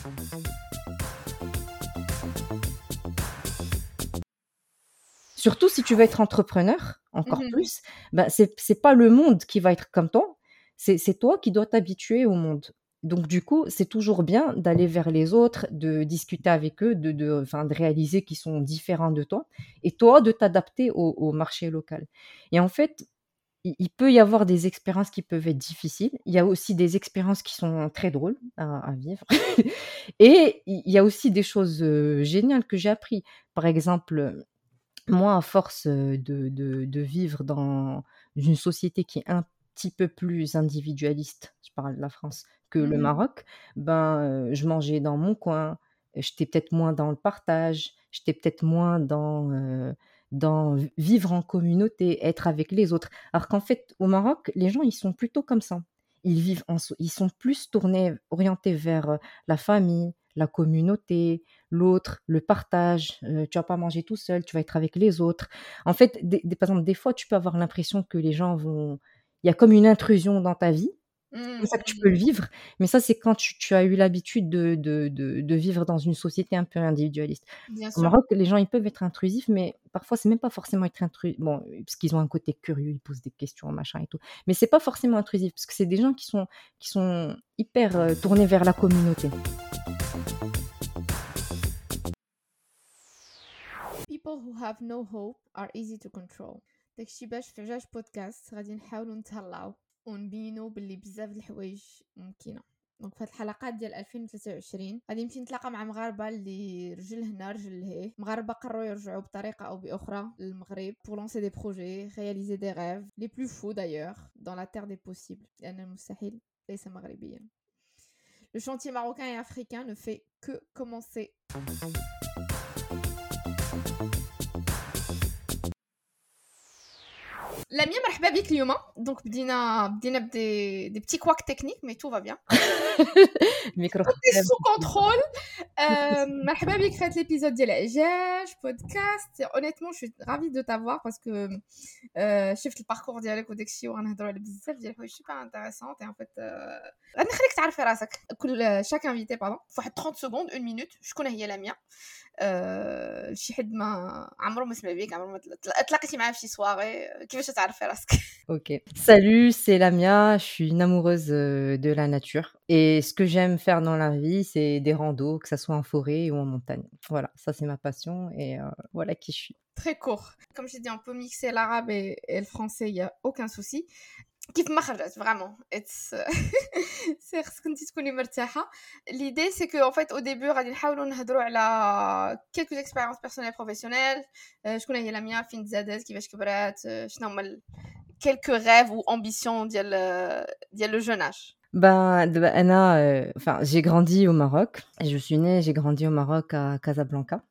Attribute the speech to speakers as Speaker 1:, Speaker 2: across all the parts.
Speaker 1: Surtout si tu veux être entrepreneur, encore
Speaker 2: Mhm.
Speaker 1: plus, ben c'est pas le monde qui va être comme toi, c'est toi qui dois t'habituer au monde. Donc du coup, c'est toujours bien d'aller vers les autres, de discuter avec eux, enfin, de réaliser qu'ils sont différents de toi et toi de t'adapter au marché local. Et en fait, il peut y avoir des expériences qui peuvent être difficiles. Il y a aussi des expériences qui sont très drôles à vivre et il y a aussi des choses, géniales que j'ai appris. Par exemple, moi, à force, de vivre dans une société qui est un petit peu plus individualiste, je parle de la France, que le
Speaker 2: Mhm.
Speaker 1: Maroc, ben, je mangeais dans mon coin, j'étais peut-être moins dans le partage, j'étais peut-être moins dans vivre en communauté, être avec les autres. Alors qu'en fait, au Maroc, les gens, ils sont plutôt comme ça. Ils sont plus orientés vers, la famille, la communauté, l'autre, le partage, tu vas pas manger tout seul, tu vas être avec les autres. En fait, par exemple, des fois, tu peux avoir l'impression que les gens vont il y a comme une intrusion dans ta vie. C'est comme ça que tu peux
Speaker 2: Mhm.
Speaker 1: le vivre, mais ça, c'est quand tu as eu l'habitude de vivre dans une société un peu individualiste.
Speaker 2: Bien
Speaker 1: Au
Speaker 2: sûr.
Speaker 1: Maroc, les gens, ils peuvent être intrusifs, mais parfois, c'est même pas forcément être bon, parce qu'ils ont un côté curieux, ils posent des questions, machin et tout, mais c'est pas forcément intrusif parce que c'est des gens qui sont hyper, tournés vers la communauté.
Speaker 2: People who have no hope are easy to control. داكشي باش في عجاج بودكاست غادي نحاولوا نتهلاو ونبينوا باللي بزاف د الحوايج ممكنه. دونك في هاد الحلقات ديال 2023 غادي نمشي نتلاقى مع مغاربه اللي رجل هنا رجل لهيه، مغاربه قرروا يرجعوا بطريقه او باخرى للمغرب pour lancer des projets, réaliser des rêves, les plus fous d'ailleurs, dans la terre des possibles لان المستحيل ليس مغربيا. Le chantier marocain et africain ne fait que commencer. Lamia, مرحبا بك اليوم. دونك بدينا بدي petits couacs techniques mais tout va bien.
Speaker 1: الميكرو
Speaker 2: Tout est
Speaker 1: خدام.
Speaker 2: sous contrôle. مرحبا بك في هذا l'épisode ديال عجاج podcast. Honnêtement, je suis ravie de t'avoir parce que شفت الباركور ديالك وداكشي وغنهضروا على بزاف ديال الحوايج سوبر انتريسونت. Et en fait غادي نخليك تعرفي راسك. كل chaque invité pardon في واحد 30 secondes 1 minute شكون هي لاميا. شي حد ما عمره ما سمع بيك، عمره ما تلاقيتي معاه في شي سواغي، كيفاش تعرفي راسك؟
Speaker 1: Ok. Salut, c'est Lamia. Je suis une amoureuse de la nature. Et ce que j'aime faire dans la vie, c'est des randos, que ça soit en forêt ou en montagne. Voilà, ça c'est ma passion et voilà qui je suis.
Speaker 2: Très court. Comme j'ai dit, on peut mixer l'arabe et le français, il n'y a aucun souci. كيف ما خرجت vraiment it's سي خصك انت تكوني مرتاحه. l'idée c'est que en fait au début غادي نحاولوا نهضروا على quelques expériences personnelles professionnelles. شكون هي لاميا، فين تزادت، كيفاش كبرات، شنو هما quelques rêves ou ambitions ديال le jeune âge.
Speaker 1: Ben, Anna, enfin, j'ai grandi au Maroc. Je suis née, j'ai grandi au Maroc à Casablanca.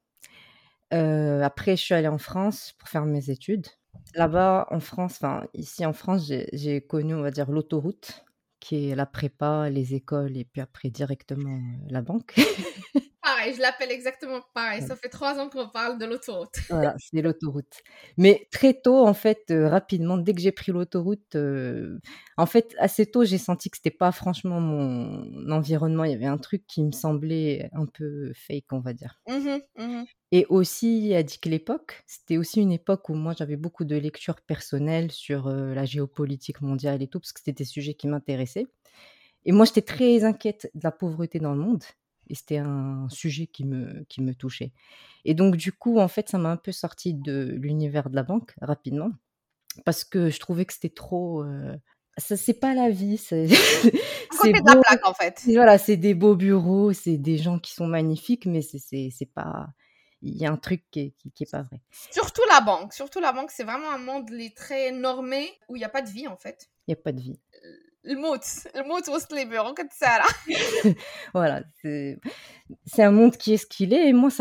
Speaker 1: Après, je suis allée en France pour faire mes études. Là-bas, en France, enfin, ici en France, j'ai connu, on va dire, l'autoroute, qui est la prépa, les écoles et puis après directement la banque.
Speaker 2: Pareil, je l'appelle exactement pareil.
Speaker 1: Voilà.
Speaker 2: Ça fait 3 ans qu'on parle de l'autoroute.
Speaker 1: Voilà, c'est l'autoroute. Mais très tôt, en fait, rapidement, dès que j'ai pris l'autoroute, en fait, assez tôt, j'ai senti que c'était pas franchement mon environnement. Il y avait un truc qui me semblait un peu fake, on va dire.
Speaker 2: Mhm, mhm.
Speaker 1: Et aussi, à dit que l'époque, c'était aussi une époque où moi, j'avais beaucoup de lectures personnelles sur la géopolitique mondiale et tout, parce que c'était des sujets qui m'intéressaient. Et moi, j'étais très inquiète de la pauvreté dans le monde. Et c'était un sujet qui me touchait. Et donc, du coup, en fait, ça m'a un peu sortie de l'univers de la banque rapidement, parce que je trouvais que c'était trop. Ça, c'est pas la vie. C'est
Speaker 2: À
Speaker 1: c'est
Speaker 2: côté de la
Speaker 1: beau.
Speaker 2: plaque en fait.
Speaker 1: Voilà, c'est des beaux bureaux, c'est des gens qui sont magnifiques, mais c'est pas. Il y a un truc qui est pas vrai.
Speaker 2: Surtout la banque, c'est vraiment un monde très normé où il n'y a pas de vie en fait.
Speaker 1: Il y a pas de vie.
Speaker 2: الموت وسط les bureaux كتسارع.
Speaker 1: Voilà, c'est un monde qui est ce qu'il est et moi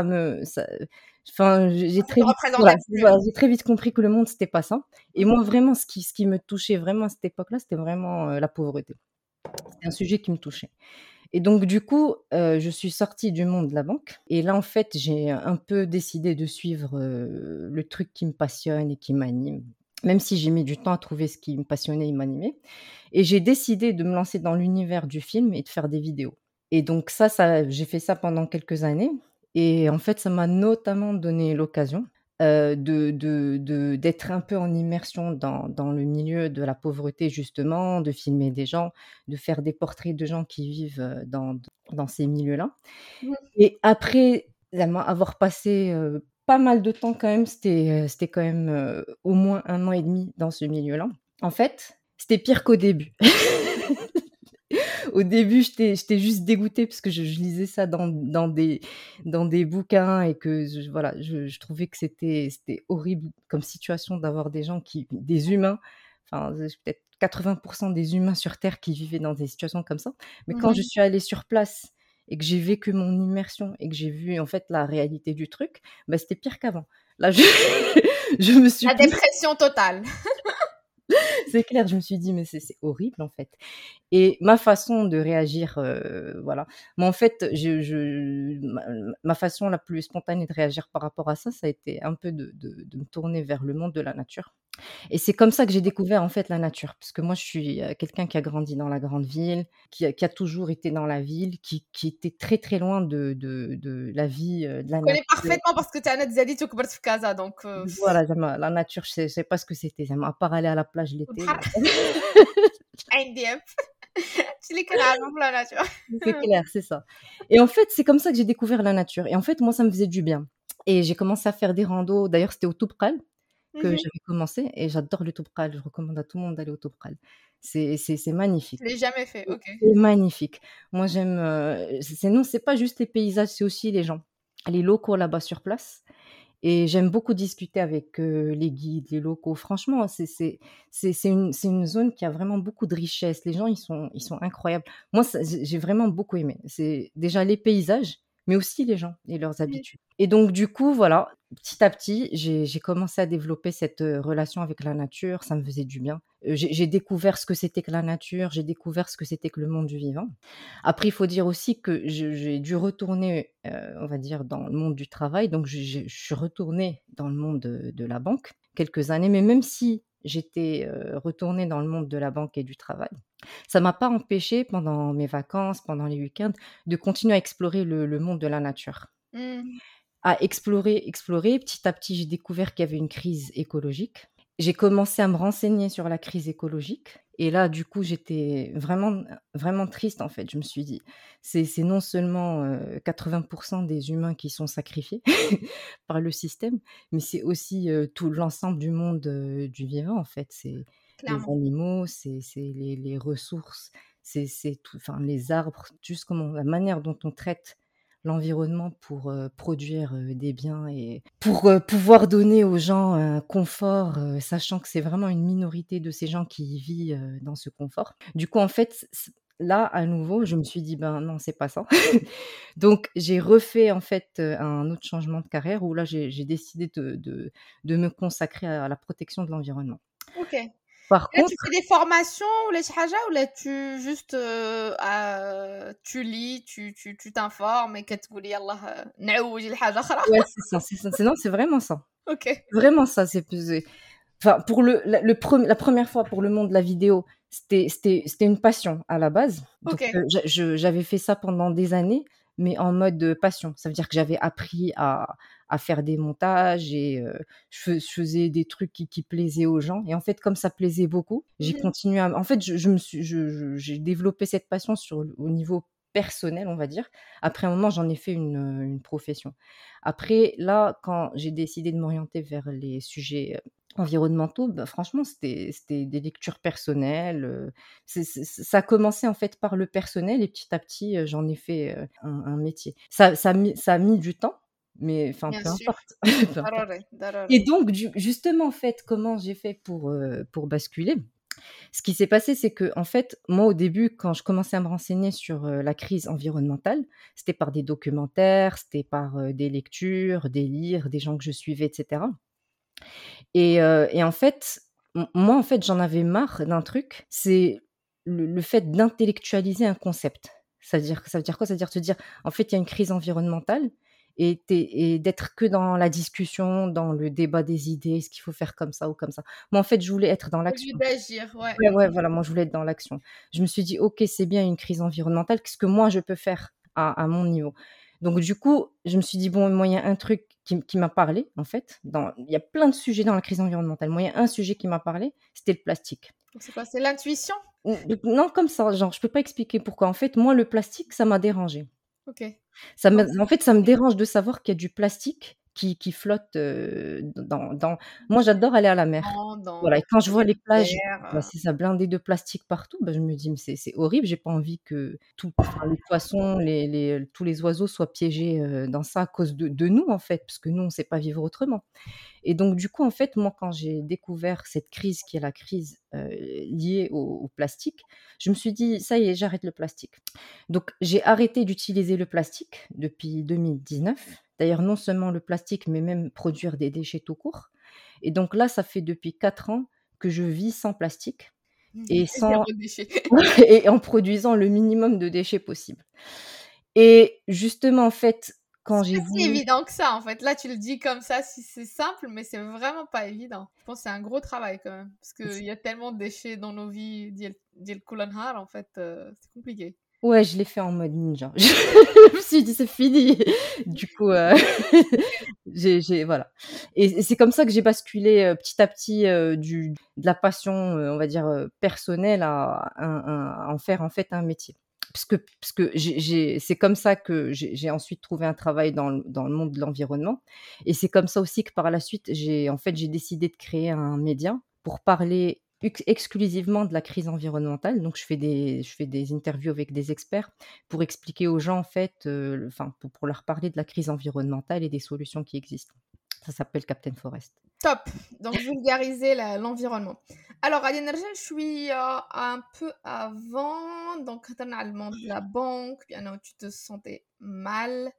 Speaker 1: enfin, j'ai
Speaker 2: Ça
Speaker 1: très
Speaker 2: te
Speaker 1: vite
Speaker 2: représentait
Speaker 1: voilà,
Speaker 2: plus.
Speaker 1: voilà, j'ai très vite compris que le monde c'était pas ça et
Speaker 2: Mhm.
Speaker 1: moi vraiment ce qui me touchait vraiment à cette époque-là, c'était vraiment, la pauvreté. C'était un sujet qui me touchait et donc du coup, je suis sortie du monde de la banque et là, en fait, j'ai un peu décidé de suivre, le truc qui me passionne et qui m'anime, même si j'ai mis du temps à trouver ce qui me passionnait et m'animait et j'ai décidé de me lancer dans l'univers du film et de faire des vidéos. Et donc ça j'ai fait ça pendant quelques années et en fait, ça m'a notamment donné l'occasion, d'être un peu en immersion dans le milieu de la pauvreté justement, de filmer des gens, de faire des portraits de gens qui vivent, dans ces milieux-là.
Speaker 2: Mmh.
Speaker 1: Et après avoir passé, pas mal de temps quand même, c'était quand même, au moins 1 an et demi dans ce milieu-là. En fait, c'était pire qu'au début. Au début, j'étais juste dégoûtée parce que je lisais ça dans des bouquins et que voilà, je trouvais que c'était horrible comme situation d'avoir des humains, enfin, peut-être 80 des humains sur terre qui vivaient dans des situations comme ça. Mais quand je
Speaker 2: Mmh.
Speaker 1: suis allée sur place et que j'ai vécu mon immersion et que j'ai vu, en fait, la réalité du truc, bah, c'était pire qu'avant. Là, je je me suis
Speaker 2: La
Speaker 1: plus
Speaker 2: dépression totale.
Speaker 1: c'est clair, je me suis dit: «Mais c'est horrible, en fait». Et ma façon de réagir, voilà. Mais en fait, ma façon la plus spontanée de réagir par rapport à ça, ça a été un peu de me tourner vers le monde de la nature. Et c'est comme ça que j'ai découvert, en fait, la nature. Parce que moi, je suis, quelqu'un qui a grandi dans la grande ville, qui a toujours été dans la ville, qui était très, très loin de la vie, de la
Speaker 2: Je connais
Speaker 1: nature.
Speaker 2: parfaitement parce que tu es un Zedit وكبرت في كازا donc
Speaker 1: Voilà, la nature, je sais pas ce que c'était. À part aller à la plage l'été.
Speaker 2: والبحر عين دياب هادشي اللي كنعرفو في la nature.
Speaker 1: C'est clair, c'est ça. Et en fait, c'est comme ça que j'ai découvert la nature et en fait, moi, ça me faisait du bien et j'ai commencé à faire des randos. D'ailleurs, c'était au Toubkal que
Speaker 2: Mmh.
Speaker 1: j'avais commencé et j'adore le Toubkal. Je recommande à tout le monde d'aller au Toubkal. C'est magnifique.
Speaker 2: Je l'ai jamais fait, OK.
Speaker 1: C'est magnifique. Moi, j'aime, non, c'est pas juste les paysages, c'est aussi les gens, les locaux là-bas sur place. Et j'aime beaucoup discuter avec, les guides, les locaux. Franchement, c'est une zone qui a vraiment beaucoup de richesse. Les gens, ils sont incroyables. Moi, ça j'ai vraiment beaucoup aimé. C'est déjà les paysages, mais aussi les gens et leurs
Speaker 2: Mmh.
Speaker 1: habitudes. Et donc du coup, voilà, petit à petit, j'ai commencé à développer cette, relation avec la nature. Ça me faisait du bien. J'ai découvert ce que c'était que la nature, j'ai découvert ce que c'était que le monde du vivant. Après, il faut dire aussi que j'ai dû retourner, on va dire dans le monde du travail, donc je suis retournée dans le monde de la banque quelques années, mais même si j'étais, retournée dans le monde de la banque et du travail, ça m'a pas empêchée pendant mes vacances, pendant les week-ends, de continuer à explorer le monde de la nature.
Speaker 2: Mmh.
Speaker 1: À explorer, explorer, petit à petit, j'ai découvert qu'il y avait une crise écologique. J'ai commencé à me renseigner sur la crise écologique et là, du coup, j'étais vraiment vraiment triste, en fait. Je me suis dit: «C'est non seulement, 80 des humains qui sont sacrifiés par le système, mais c'est aussi, tout l'ensemble du monde, du vivant, en fait. C'est les
Speaker 2: Clairement.
Speaker 1: animaux, c'est les ressources, c'est tout, enfin, les arbres, juste comment la manière dont on traite l'environnement pour, produire, des biens et pour, pouvoir donner aux gens un confort, sachant que c'est vraiment une minorité de ces gens qui vit, dans ce confort. Du coup, en fait, là, à nouveau, je me suis dit: «Ben, non, c'est pas ça». Donc j'ai refait, en fait, un autre changement de carrière où là, j'ai décidé de me consacrer à la protection de l'environnement.
Speaker 2: OK.
Speaker 1: Par
Speaker 2: Là, tu
Speaker 1: contre
Speaker 2: fais des formations ولا شي حاجة ولا tu juste tu lis, tu t'informes et كتقول يلاه نعوّج لحاجة أخرى؟
Speaker 1: ouais, c'est ça, c'est ça, non, c'est vraiment ça.
Speaker 2: OK.
Speaker 1: Vraiment ça, c'est enfin, pour la première fois pour le monde de la vidéo, c'était une passion à la base. Donc,
Speaker 2: OK.
Speaker 1: j'avais fait ça pendant des années, mais en mode, passion. Ça veut dire que j'avais appris à faire des montages et je faisais des trucs qui plaisaient aux gens et en fait, comme ça plaisait beaucoup, j'ai
Speaker 2: Mmh.
Speaker 1: continué à en fait, je me suis j'ai développé cette passion au niveau personnel, on va dire. Après un moment, j'en ai fait une profession. Après, là, quand j'ai décidé de m'orienter vers les sujets, environnementaux, bah, franchement, c'était des lectures personnelles, ça a commencé, en fait, par le personnel et petit à petit, j'en ai fait, un métier. Ça a mis du temps, mais enfin,
Speaker 2: Bien
Speaker 1: peu
Speaker 2: sûr.
Speaker 1: importe, peu importe.
Speaker 2: ضروري،
Speaker 1: Et
Speaker 2: ضروري.
Speaker 1: donc justement, en fait, comment j'ai fait pour basculer? Ce qui s'est passé, c'est que en fait, moi, au début, quand je commençais à me renseigner sur, la crise environnementale, c'était par des documentaires, c'était par, des lectures, des livres, des gens que je suivais et cetera. Et en fait, moi, en fait, j'en avais marre d'un truc, c'est le fait d'intellectualiser un concept. Ça veut dire quoi? Ça veut dire te dire: «En fait, il y a une crise environnementale et d'être que dans la discussion, dans le débat des idées, est-ce qu'il faut faire comme ça ou comme ça? Moi, en fait, je voulais être dans
Speaker 2: Au lieu
Speaker 1: l'action.
Speaker 2: d'agir, ouais.
Speaker 1: Ouais, ouais, voilà, moi, je voulais être dans l'action. Je me suis dit: «OK, c'est bien une crise environnementale, qu'est-ce que moi je peux faire à mon niveau?» Donc du coup, je me suis dit: «Bon, moi, il y a un truc qui m'a parlé, en fait, dans il y a plein de sujets dans la crise environnementale. Moi, il y a un sujet qui m'a parlé, c'était le plastique».
Speaker 2: Donc c'est quoi? C'est l'intuition?
Speaker 1: Non, comme ça, genre, je peux pas expliquer pourquoi. En fait, moi, le plastique, ça m'a dérangée.
Speaker 2: OK.
Speaker 1: Ça me
Speaker 2: Donc
Speaker 1: En fait, ça me dérange de savoir qu'il y a du plastique qui flotte, dans moi, j'adore aller à la mer.
Speaker 2: dans
Speaker 1: Voilà, et quand je
Speaker 2: les
Speaker 1: vois les plages,
Speaker 2: rivières,
Speaker 1: bah, c'est ça, blindé de plastique partout, bah, je me dis: «Mais c'est horrible, j'ai pas envie que les poissons, tous les oiseaux soient piégés, dans ça à cause de nous, en fait, parce que nous, on sait pas vivre autrement». Et donc du coup, en fait, moi, quand j'ai découvert cette crise qui est la crise, liée au plastique, je me suis dit: «Ça y est, j'arrête le plastique». Donc j'ai arrêté d'utiliser le plastique depuis 2019. D'ailleurs, non seulement le plastique, mais même produire des déchets tout court. Et donc là, ça fait depuis 4 ans que je vis sans plastique et sans
Speaker 2: zéro déchet.
Speaker 1: et en produisant le minimum de déchets possible. Et justement, en fait, quand
Speaker 2: C'est
Speaker 1: j'ai
Speaker 2: pas si
Speaker 1: voulu
Speaker 2: évident que ça, en fait. Là, tu le dis comme ça, si c'est simple, mais c'est vraiment pas évident. Je pense que c'est un gros travail quand même, parce qu'il y a tellement de déchets dans nos vies, ديال كل نهار, en fait, c'est compliqué.
Speaker 1: Ouais, je l'ai fait en mode ninja. Je me suis dit: «C'est fini». Du coup, j'ai voilà. Et c'est comme ça que j'ai basculé, petit à petit, de la passion, on va dire, personnelle à en faire, en fait, un métier. Parce que c'est comme ça que j'ai ensuite trouvé un travail dans le monde de l'environnement, et c'est comme ça aussi que par la suite, j'ai décidé de créer un média pour parler exclusivement de la crise environnementale. Donc je fais des interviews avec des experts pour expliquer aux gens, en fait, enfin, pour leur parler de la crise environnementale et des solutions qui existent. Ça s'appelle Captain Forest.
Speaker 2: Top! Donc vulgariser l'environnement. Alors غادي نرجع شوية un peu avant, donc هضرنا على le monde de la banque, بأنه tu te sentais mal.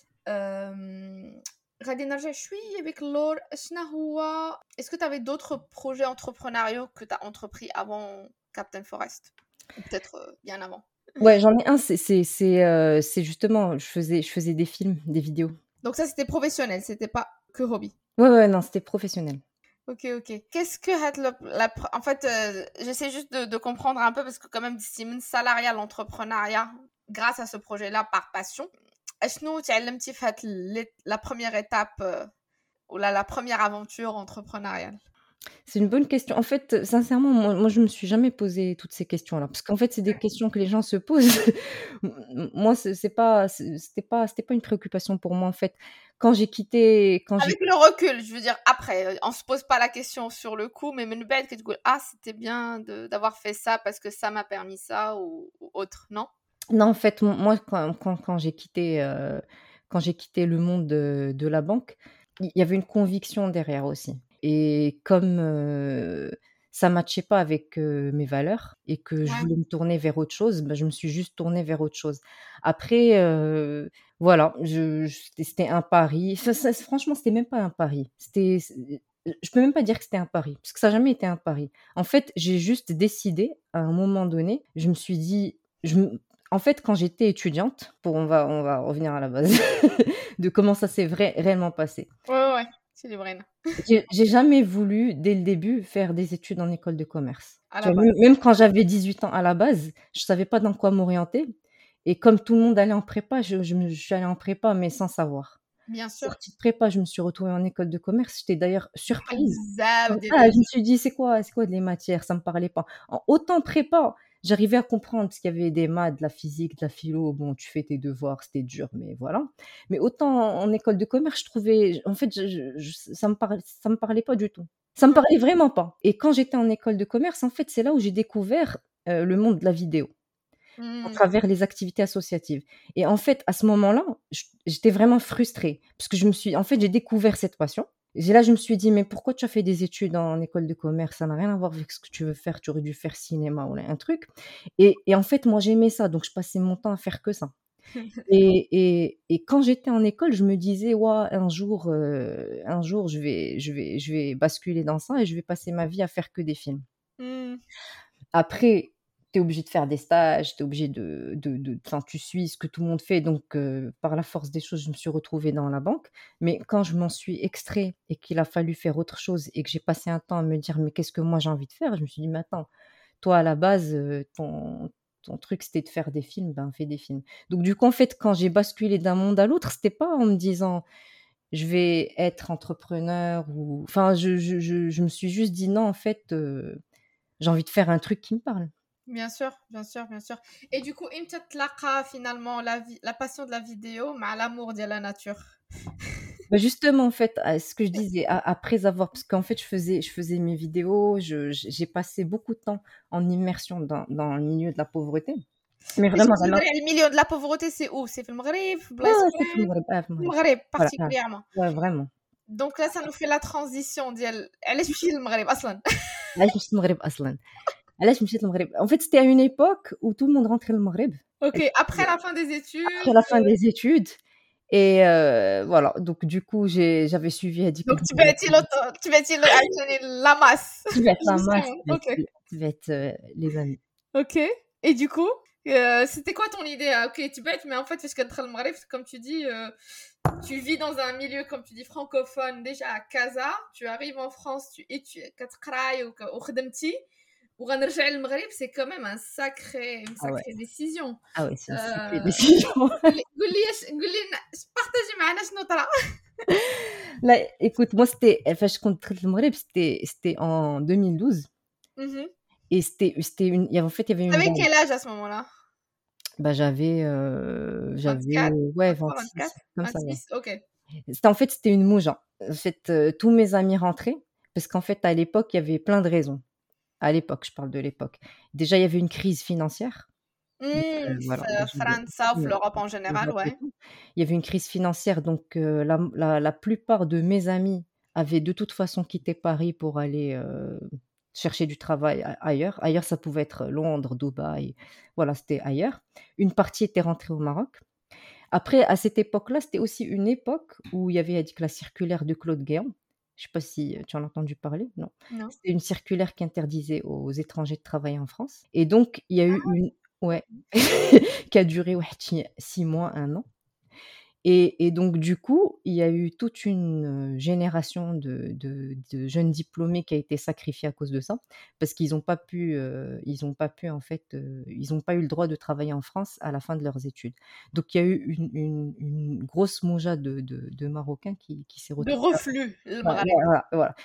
Speaker 2: غادي نرجع شوية بك اللور. شنو هو est-ce que tu avais d'autres projets entrepreneuriaux que tu as entrepris avant Captain Forest? Ou peut-être, bien avant?
Speaker 1: Ouais, j'en ai un, c'est justement, je faisais des films, des vidéos.
Speaker 2: Donc ça, c'était professionnel, c'était pas que hobby?
Speaker 1: Ouais, ouais, non, c'était professionnel.
Speaker 2: OK, OK. Qu'est-ce que هاد en fait, j'essaie juste de comprendre un peu parce que quand même c'est salariat l'entrepreneuriat grâce à ce projet-là par passion. شنو تعلمتي في هاد la première étape, ou la première aventure entrepreneuriale?
Speaker 1: C'est une bonne question. En fait, sincèrement, moi, je me suis jamais posé toutes ces questions-là, parce qu'en fait, c'est des questions que les gens se posent. Moi, c'était pas une préoccupation pour moi, en fait. Quand j'ai
Speaker 2: Avec le recul, je veux dire après, on se pose pas la question sur le coup, mais من بعد كتقول: «Ah, c'était bien d'avoir fait ça parce que ça m'a permis ça» ou autre, non?
Speaker 1: Non, en fait, moi, quand j'ai quitté le monde de la banque, il y avait une conviction derrière aussi. Et comme, ça matchait pas avec, mes valeurs, et que je
Speaker 2: Ouais.
Speaker 1: voulais me tourner vers autre chose, bah, je me suis juste tournée vers autre chose. Après, voilà, c'était un pari. Franchement, c'était même pas un pari. Je peux même pas dire que c'était un pari, parce que ça a jamais été un pari. En fait, j'ai juste décidé, à un moment donné, je me suis dit, en fait, quand j'étais étudiante, on va revenir à la base de comment ça s'est réellement passé.
Speaker 2: Ouais, ouais, ouais, c'est du brain.
Speaker 1: J'ai jamais voulu, dès le début, faire des études en école de commerce.
Speaker 2: À
Speaker 1: Tu
Speaker 2: la
Speaker 1: vois?
Speaker 2: base.
Speaker 1: Même quand j'avais 18 ans, à la base, je savais pas dans quoi m'orienter, et comme tout le monde allait en prépa, je suis allée en prépa, mais sans savoir.
Speaker 2: Bien sûr.
Speaker 1: Sortie de prépa, je me suis retrouvée en école de commerce. J'étais d'ailleurs surprise.
Speaker 2: بزاف ديال
Speaker 1: Je me suis dit: «C'est quoi les matières?» Ça me parlait pas. Autant prépa, j'arrivais à comprendre parce qu'il y avait des maths, de la physique, de la philo, bon, tu fais tes devoirs, c'était dur, mais voilà. Mais autant en école de commerce, je trouvais, en fait, ça me parlait pas du tout. Ça me parlait vraiment pas. Et quand j'étais en école de commerce, en fait, c'est là où j'ai découvert, le monde de la vidéo, à
Speaker 2: Mmh.
Speaker 1: travers les activités associatives. Et en fait, à ce moment-là, j'étais vraiment frustrée parce que j'ai découvert cette passion. Et là, je me suis dit: «Mais pourquoi tu as fait des études en école de commerce? Ça n'a rien à voir avec ce que tu veux faire. Tu aurais dû faire cinéma ou un truc». Et en fait, moi, j'aimais ça, donc je passais mon temps à faire que ça. Et quand j'étais en école, je me disais: «Ouah, un jour, je vais basculer dans ça et je vais passer ma vie à faire que des films».
Speaker 2: Mmh.
Speaker 1: Après, tu es obligé de faire des stages, tu es obligé enfin, tu suis ce que tout le monde fait. Donc, par la force des choses, je me suis retrouvée dans la banque. Mais quand je m'en suis extrait et qu'il a fallu faire autre chose et que j'ai passé un temps à me dire: «Mais qu'est-ce que moi j'ai envie de faire?» Je me suis dit: «Mais attends, toi à la base, ton truc c'était de faire des films, ben fais des films». Donc du coup, en fait, quand j'ai basculé d'un monde à l'autre, c'était pas en me disant: «Je vais être entrepreneur» ou enfin, je me suis juste dit: «Non, en fait, j'ai envie de faire un truc qui me parle».
Speaker 2: Bien sûr, bien sûr, bien sûr. Et du coup, imtى تلاقى finalement la passion de la vidéo مع l'amour de la nature.
Speaker 1: Bah, justement, en fait, ce que je disais, après avoir parce qu'en fait, je faisais mes vidéos, j'ai passé beaucoup de temps en immersion dans le milieu de la pauvreté. Mais
Speaker 2: باش
Speaker 1: vraiment
Speaker 2: تهضري على الميليو de la pauvreté, c'est où? C'est في المغرب، في بلايص
Speaker 1: c'est في
Speaker 2: وحدين؟
Speaker 1: المغرب، في
Speaker 2: في
Speaker 1: المغرب.
Speaker 2: المغرب
Speaker 1: Voilà,
Speaker 2: particulièrement.
Speaker 1: ouais, vraiment.
Speaker 2: Donc là, ça nous fait la transition ديال علاش مشيتي للمغرب أصلًا؟
Speaker 1: علاش مشيت للمغرب أصلًا؟ علاش مشيت للمغرب؟ En fait, c'était à une époque où tout le monde rentrait le Maghreb.
Speaker 2: OK, après la fin des
Speaker 1: Après
Speaker 2: études,
Speaker 1: la fin des études et voilà, donc du coup, j'avais suivi Hadik
Speaker 2: donc
Speaker 1: Bouzid
Speaker 2: تبعتي عاوتاني la masse
Speaker 1: Tibet, la masse,
Speaker 2: justement. OK.
Speaker 1: Tibet, les amis.
Speaker 2: OK. Et du coup, c'était quoi ton idée? OK, Tibet, mais en fait, فاش كتدخل المغرب, comme tu dis, tu vis dans un milieu, comme tu dis, francophone, déjà à Casa, tu arrives en France, tu étudies, كتقراي وخدمتي, وغنرجع للمغرب, c'est quand même une
Speaker 1: Ah ouais,
Speaker 2: sacrée décision.
Speaker 1: ah ouais, c'est une sacrée
Speaker 2: Euh,
Speaker 1: décision.
Speaker 2: partager معنا شنو طرا.
Speaker 1: Là, écoute, moi, je compte le Maghreb, c'était en 2012
Speaker 2: Mhm.
Speaker 1: et c'était en fait, il y avait une
Speaker 2: T'avais
Speaker 1: dame.
Speaker 2: quel âge à ce moment-là?
Speaker 1: Bah, j'avais,
Speaker 2: 24?
Speaker 1: ouais,
Speaker 2: 23,
Speaker 1: 26,
Speaker 2: 24?
Speaker 1: comme ça, ouais.
Speaker 2: 26? OK.
Speaker 1: C'était une mouja. En fait, tous mes amis rentraient parce qu'en fait, à l'époque, il y avait plein de raisons. À l'époque, je parle de l'époque. Déjà, il y avait une crise financière. Donc, voilà,
Speaker 2: فرنسا وفي
Speaker 1: ouais,
Speaker 2: l'Europe en général,
Speaker 1: Europe et
Speaker 2: ouais.
Speaker 1: tout. Il y avait une crise financière, donc la plupart de mes amis avaient de toute façon quitté Paris pour aller, chercher du travail ailleurs. Ailleurs, ça pouvait être Londres, Dubaï, voilà, c'était ailleurs. Une partie était rentrée au Maroc. Après, à cette époque-là, c'était aussi une époque où il y avait la circulaire de Claude Guéant. Je sais pas si, tu en as entendu parler? Non.
Speaker 2: Non.
Speaker 1: C'était une circulaire qui interdisait aux étrangers de travailler en France et donc il y a eu une ouais, qui a duré, ouais, 6 mois, 1 an et donc du coup, il y a eu toute une, génération de jeunes diplômés qui a été sacrifiée à cause de ça. Parce qu'ils ont pas pu, en fait, ils ont pas eu le droit de travailler en France à la fin de leurs études. Donc il y a eu une grosse mouja de Marocains qui s'est
Speaker 2: De
Speaker 1: retrouvée
Speaker 2: reflux, le
Speaker 1: ouais,
Speaker 2: Maghreb.
Speaker 1: voilà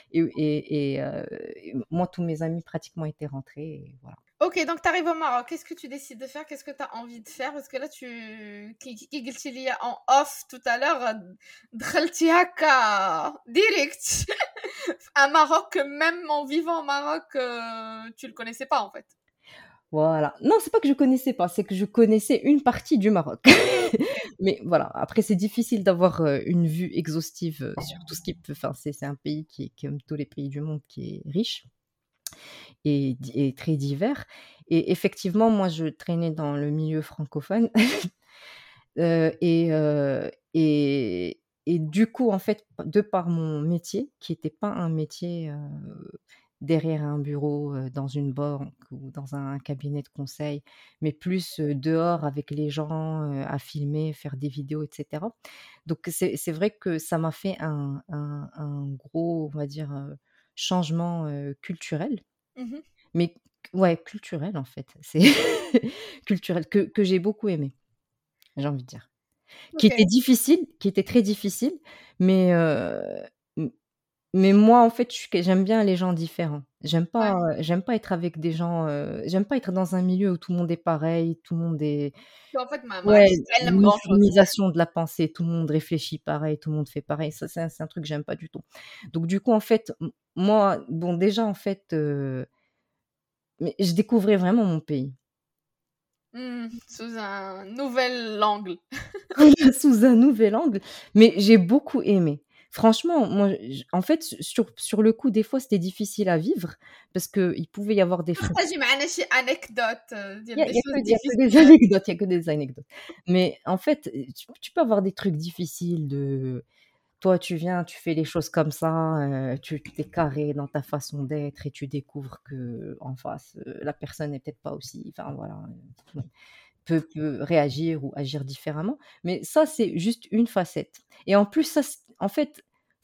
Speaker 1: et moi tous mes amis pratiquement étaient rentrés et voilà.
Speaker 2: OK, donc tu arrives au Maroc. Qu'est-ce que tu décides de faire? Qu'est-ce que tu as envie de faire? Parce que là, كي قلتي لي en off tout à l'heure, دخلتي هكا direct un Maroc que même en vivant au Maroc, tu le connaissais pas, en fait.
Speaker 1: Voilà. Non, c'est pas que je connaissais pas, c'est que je connaissais une partie du Maroc.
Speaker 2: OK.
Speaker 1: Mais voilà, après c'est difficile d'avoir, une vue exhaustive, sur tout ce qui peut enfin, c'est un pays qui est comme tous les pays du monde, qui est riche et très divers et effectivement, moi, je traînais dans le milieu francophone, et du coup, en fait, de par mon métier, qui était pas un métier, derrière un bureau, dans une banque ou dans un cabinet de conseil, mais plus, dehors avec les gens, à filmer, faire des vidéos et cetera. Donc c'est vrai que ça m'a fait un gros, on va dire, changement, culturel,
Speaker 2: Mmh.
Speaker 1: mais ouais, culturel en fait. C'est culturel que j'ai beaucoup aimé, j'ai envie de dire.
Speaker 2: OK.
Speaker 1: Qui était très difficile, mais m mais moi, en fait, j'aime bien les gens différents.
Speaker 2: Ouais.
Speaker 1: J'aime pas être avec des gens, j'aime pas être dans un milieu où tout le monde est pareil, tout le monde est
Speaker 2: En fait, ما
Speaker 1: ouais,
Speaker 2: غاديش تتعلم grand chose.
Speaker 1: l'uniformisation de la pensée, tout le monde réfléchit pareil, tout le monde fait pareil, ça c'est un truc que j'aime pas du tout. Donc du coup, en fait, moi, bon déjà, en fait, mais je découvrais vraiment mon pays.
Speaker 2: Sous un nouvel angle.
Speaker 1: Sous un nouvel angle, mais j'ai beaucoup aimé. Franchement, moi, en fait, sur le coup, des fois, c'était difficile à vivre parce qu'il pouvait y avoir des
Speaker 2: partaجي معنا شي anecdote
Speaker 1: il y
Speaker 2: ديال
Speaker 1: a
Speaker 2: des
Speaker 1: il y a
Speaker 2: choses
Speaker 1: que il y a que des
Speaker 2: difficiles.
Speaker 1: anecdotes, il y a que des anecdotes. Mais en fait, tu peux avoir des trucs difficiles Toi, tu viens, tu fais les choses comme ça, tu es carré dans ta façon d'être et tu découvres qu'en face, la personne n'est peut-être pas aussi enfin voilà, ouais, peut réagir ou agir différemment. Mais ça, c'est juste une facette et en plus ça, en fait,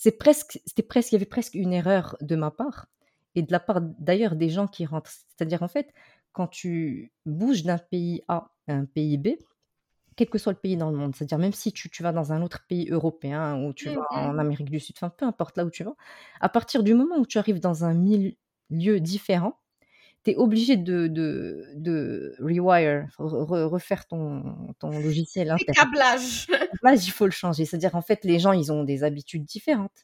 Speaker 1: il y avait presque une erreur de ma part et de la part d'ailleurs des gens qui rentrent. C'est-à-dire, en fait, quand tu bouges d'un pays A à un pays B, quel que soit le pays dans le monde, c'est-à-dire même si tu vas dans un autre pays européen ou tu vas en
Speaker 2: Mhm.
Speaker 1: Amérique du Sud, enfin peu importe là où tu vas, à partir du moment où tu arrives dans un milieu différent, tu es obligé de rewire, refaire ton logiciel interne.
Speaker 2: Décablage.
Speaker 1: Là, il faut le changer. C'est-à-dire, en fait, les gens, ils ont des habitudes différentes.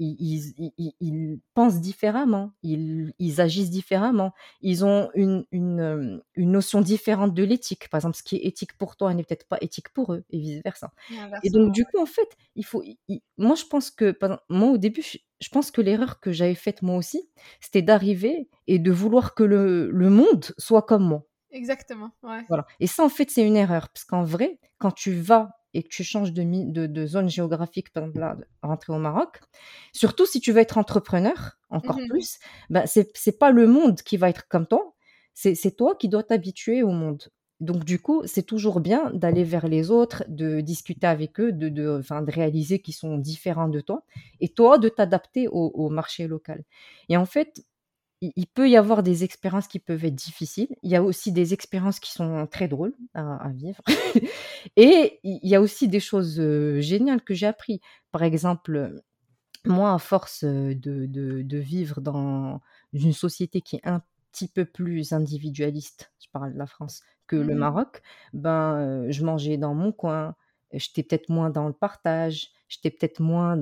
Speaker 1: Ils pensent différemment, ils agissent différemment. Ils ont une notion différente de l'éthique. Par exemple, ce qui est éthique pour toi n'est peut-être pas éthique pour eux et vice versa.
Speaker 2: Et
Speaker 1: Et donc
Speaker 2: inversement.
Speaker 1: du coup, en fait, il faut i moi, je pense que par exemple, moi, au début, je pense que l'erreur que j'avais faite moi aussi, c'était d'arriver et de vouloir que le monde soit comme moi.
Speaker 2: Exactement, ouais.
Speaker 1: Voilà et ça, en fait, c'est une erreur parce qu'en vrai, quand tu vas et que tu changes de zone géographique, par exemple, là, de rentrer au Maroc, surtout si tu veux être entrepreneur, encore
Speaker 2: Mhm.
Speaker 1: plus, bah, c'est pas le monde qui va être comme toi, c'est toi qui dois t'habituer au monde. Donc du coup, c'est toujours bien d'aller vers les autres, de discuter avec eux, enfin, de réaliser qu'ils sont différents de toi et toi de t'adapter au marché local et en fait, il peut y avoir des expériences qui peuvent être difficiles. Il y a aussi des expériences qui sont très drôles à vivre et il y a aussi des choses, géniales que j'ai appris. Par exemple, moi, à force, de vivre dans une société qui est un petit peu plus individualiste, je parle de la France, que le
Speaker 2: Mhm.
Speaker 1: Maroc, ben, je mangeais dans mon coin, j'étais peut-être moins dans le partage, j'étais peut-être moins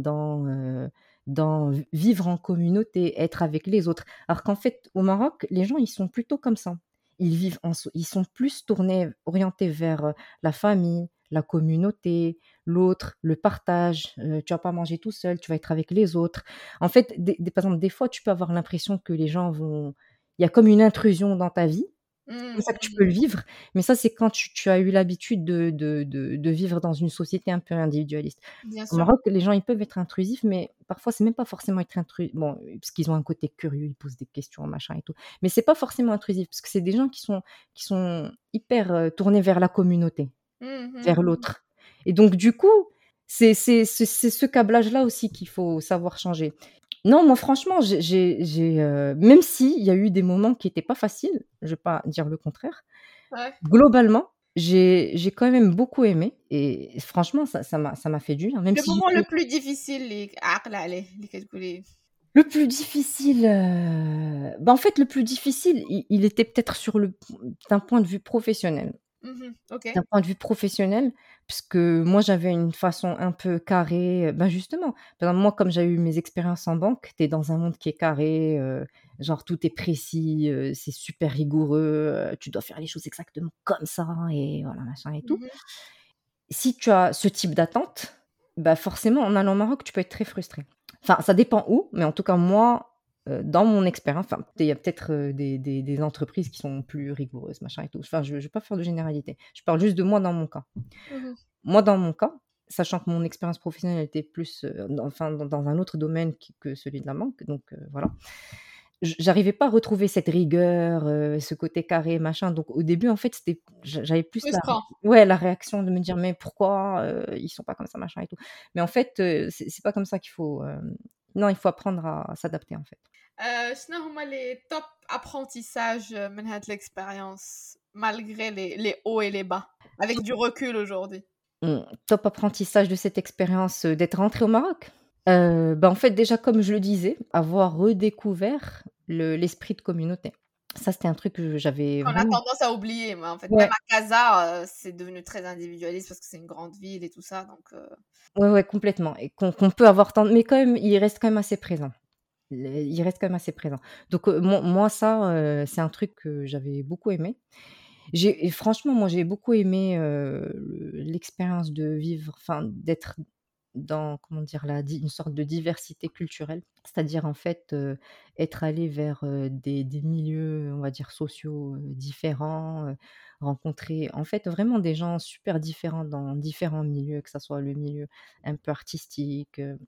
Speaker 1: dans vivre en communauté, être avec les autres. Alors qu'en fait, au Maroc, les gens, ils sont plutôt comme ça. Ils sont plus orientés vers, la famille, la communauté, l'autre, le partage, tu vas pas manger tout seul, tu vas être avec les autres. En fait, par exemple, des fois, tu peux avoir l'impression que les gens vont il y a comme une intrusion dans ta vie. C'est comme
Speaker 2: Mhm.
Speaker 1: ça que tu peux
Speaker 2: Mhm.
Speaker 1: le vivre, mais ça, c'est quand tu as eu l'habitude de vivre dans une société un peu individualiste.
Speaker 2: Bien
Speaker 1: Au
Speaker 2: sûr.
Speaker 1: Maroc, les gens, ils peuvent être intrusifs, mais parfois, c'est même pas forcément être bon, parce qu'ils ont un côté curieux, ils posent des questions, machin et tout, mais c'est pas forcément intrusif parce que c'est des gens qui sont hyper, tournés vers la communauté.
Speaker 2: Mhm.
Speaker 1: Vers
Speaker 2: Mhm.
Speaker 1: l'autre et donc du coup, c'est ce câblage-là aussi qu'il faut savoir changer. Non, moi franchement, même s'il y a eu des moments qui étaient pas faciles, je vais pas dire le contraire,
Speaker 2: Ouais.
Speaker 1: globalement, j'ai quand même beaucoup aimé et franchement ça m'a fait du bien, même
Speaker 2: Le
Speaker 1: si
Speaker 2: moment le
Speaker 1: j'étais
Speaker 2: plus difficile اللي عاقلة عليه اللي كتقولي
Speaker 1: le plus difficile, bah, en fait, le plus difficile, il était peut-être d'un point de vue professionnel.
Speaker 2: OK.
Speaker 1: D'un point de vue professionnel, puisque moi j'avais une façon un peu carrée, ben, justement, par exemple, moi comme j'ai eu mes expériences en banque, tu es dans un monde qui est carré, genre tout est précis, c'est super rigoureux, tu dois faire les choses exactement comme ça et voilà machin et tout.
Speaker 2: Mmh.
Speaker 1: Si tu as ce type d'attente, bah, forcément en allant au Maroc, tu peux être très frustré. Enfin, ça dépend où, mais en tout cas moi, dans mon expérience, enfin, il y a peut-être, des entreprises qui sont plus rigoureuses, machin et tout. Enfin, je vais pas faire de généralité. Je parle juste de moi dans mon cas.
Speaker 2: Mmh.
Speaker 1: Moi, dans mon cas, sachant que mon expérience professionnelle était plus, dans un autre domaine que celui de la banque, donc voilà. J'arrivais pas à retrouver cette rigueur, ce côté carré, machin, donc au début, en fait, j'avais plus
Speaker 2: Frustrant.
Speaker 1: la réaction de me dire: «Mais pourquoi, ils sont pas comme ça, machin et tout». Mais en fait, c'est pas comme ça qu'il faut, non, il faut apprendre à s'adapter, en fait.
Speaker 2: شنو هما les top apprentissages من هاد l'expérience malgré les hauts et les bas? Avec du recul aujourd'hui.
Speaker 1: Top apprentissage de cette expérience, d'être rentrée au Maroc? Bah, en fait, déjà, comme je le disais, avoir redécouvert l'esprit de communauté. Ça, c'était un truc que j'avais
Speaker 2: Qu'on a
Speaker 1: vraiment
Speaker 2: tendance à oublier, moi, en fait. Même
Speaker 1: ouais,
Speaker 2: à Casa, c'est devenu très individualiste parce que c'est une grande ville et tout ça, donc
Speaker 1: ouais, ouais, complètement et qu'on peut avoir mais quand même, il reste quand même assez présent. Il reste quand même assez présent. Donc moi ça, c'est un truc que j'avais beaucoup aimé. Et franchement, moi, j'ai beaucoup aimé, l'expérience de vivre enfin, d'être dans, comment dire? Une sorte de diversité culturelle. C'est-à-dire, en fait, être allé vers, des milieux, on va dire, sociaux, différents, rencontrer, en fait, vraiment des gens super différents dans différents milieux, que ça soit le milieu un peu artistique,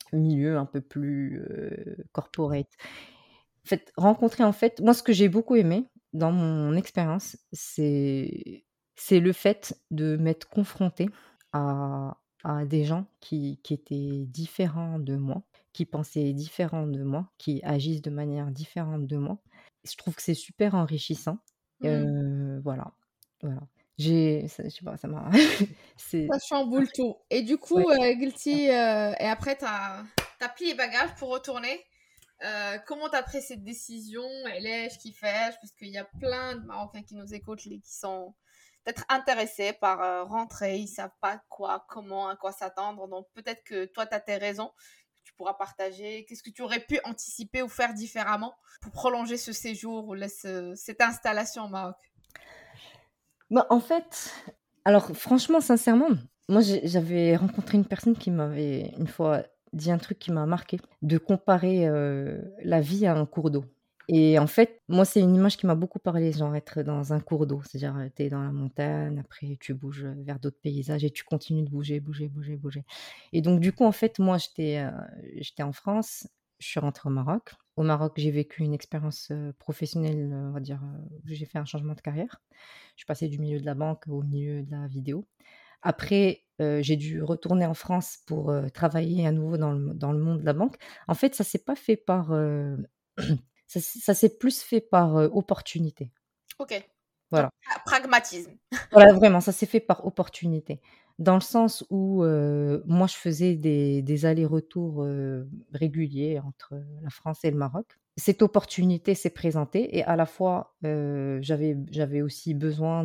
Speaker 1: milieu un peu plus, corporate. En fait, rencontrer en fait moi ce que j'ai beaucoup aimé dans mon expérience, c'est le fait de m'être confrontée à des gens qui étaient différents de moi, qui pensaient différent de moi, qui agissent de manière différente de moi. Je trouve que c'est super enrichissant.
Speaker 2: Mmh.
Speaker 1: Voilà, voilà. J'ai ça je sais pas, ça m'a c'est
Speaker 2: Ça chamboule tout et du
Speaker 1: ouais.
Speaker 2: coup, Guilty, et après tu as plié bagages pour retourner. Comment tu as pris cette décision? Et lèche qui fait parce qu'il y a plein de Marocains qui nous écoutent les qui sont peut-être intéressés par, rentrer, ils savent pas quoi, comment, à quoi s'attendre donc peut-être que toi tu as tes raisons, tu pourras partager. Qu'est-ce que tu aurais pu anticiper ou faire différemment pour prolonger ce séjour ou cette installation au Maroc?
Speaker 1: Bah, en fait, alors franchement, sincèrement, moi j'avais rencontré une personne qui m'avait une fois dit un truc qui m'a marqué, de comparer, la vie à un cours d'eau et en fait, moi, c'est une image qui m'a beaucoup parlé, genre être dans un cours d'eau. C'est-à-dire, tu es dans la montagne, après tu bouges, vers d'autres paysages et tu continues de bouger, bouger, bouger, bouger et donc du coup, en fait, moi, j'étais en France, je suis rentrée au Maroc. Au Maroc, j'ai vécu une expérience, professionnelle, on va dire, où j'ai fait un changement de carrière. Je suis passée du milieu de la banque au milieu de la vidéo. Après, j'ai dû retourner en France pour, travailler à nouveau dans le monde de la banque. En fait, ça s'est pas fait par, ça s'est plus fait par, opportunité.
Speaker 2: OK, donc
Speaker 1: Voilà.
Speaker 2: pragmatisme.
Speaker 1: Voilà, vraiment, ça s'est fait par opportunité. Dans le sens où, moi, je faisais des allers-retours, réguliers entre, la France et le Maroc. Cette opportunité s'est présentée et à la fois, j'avais aussi besoin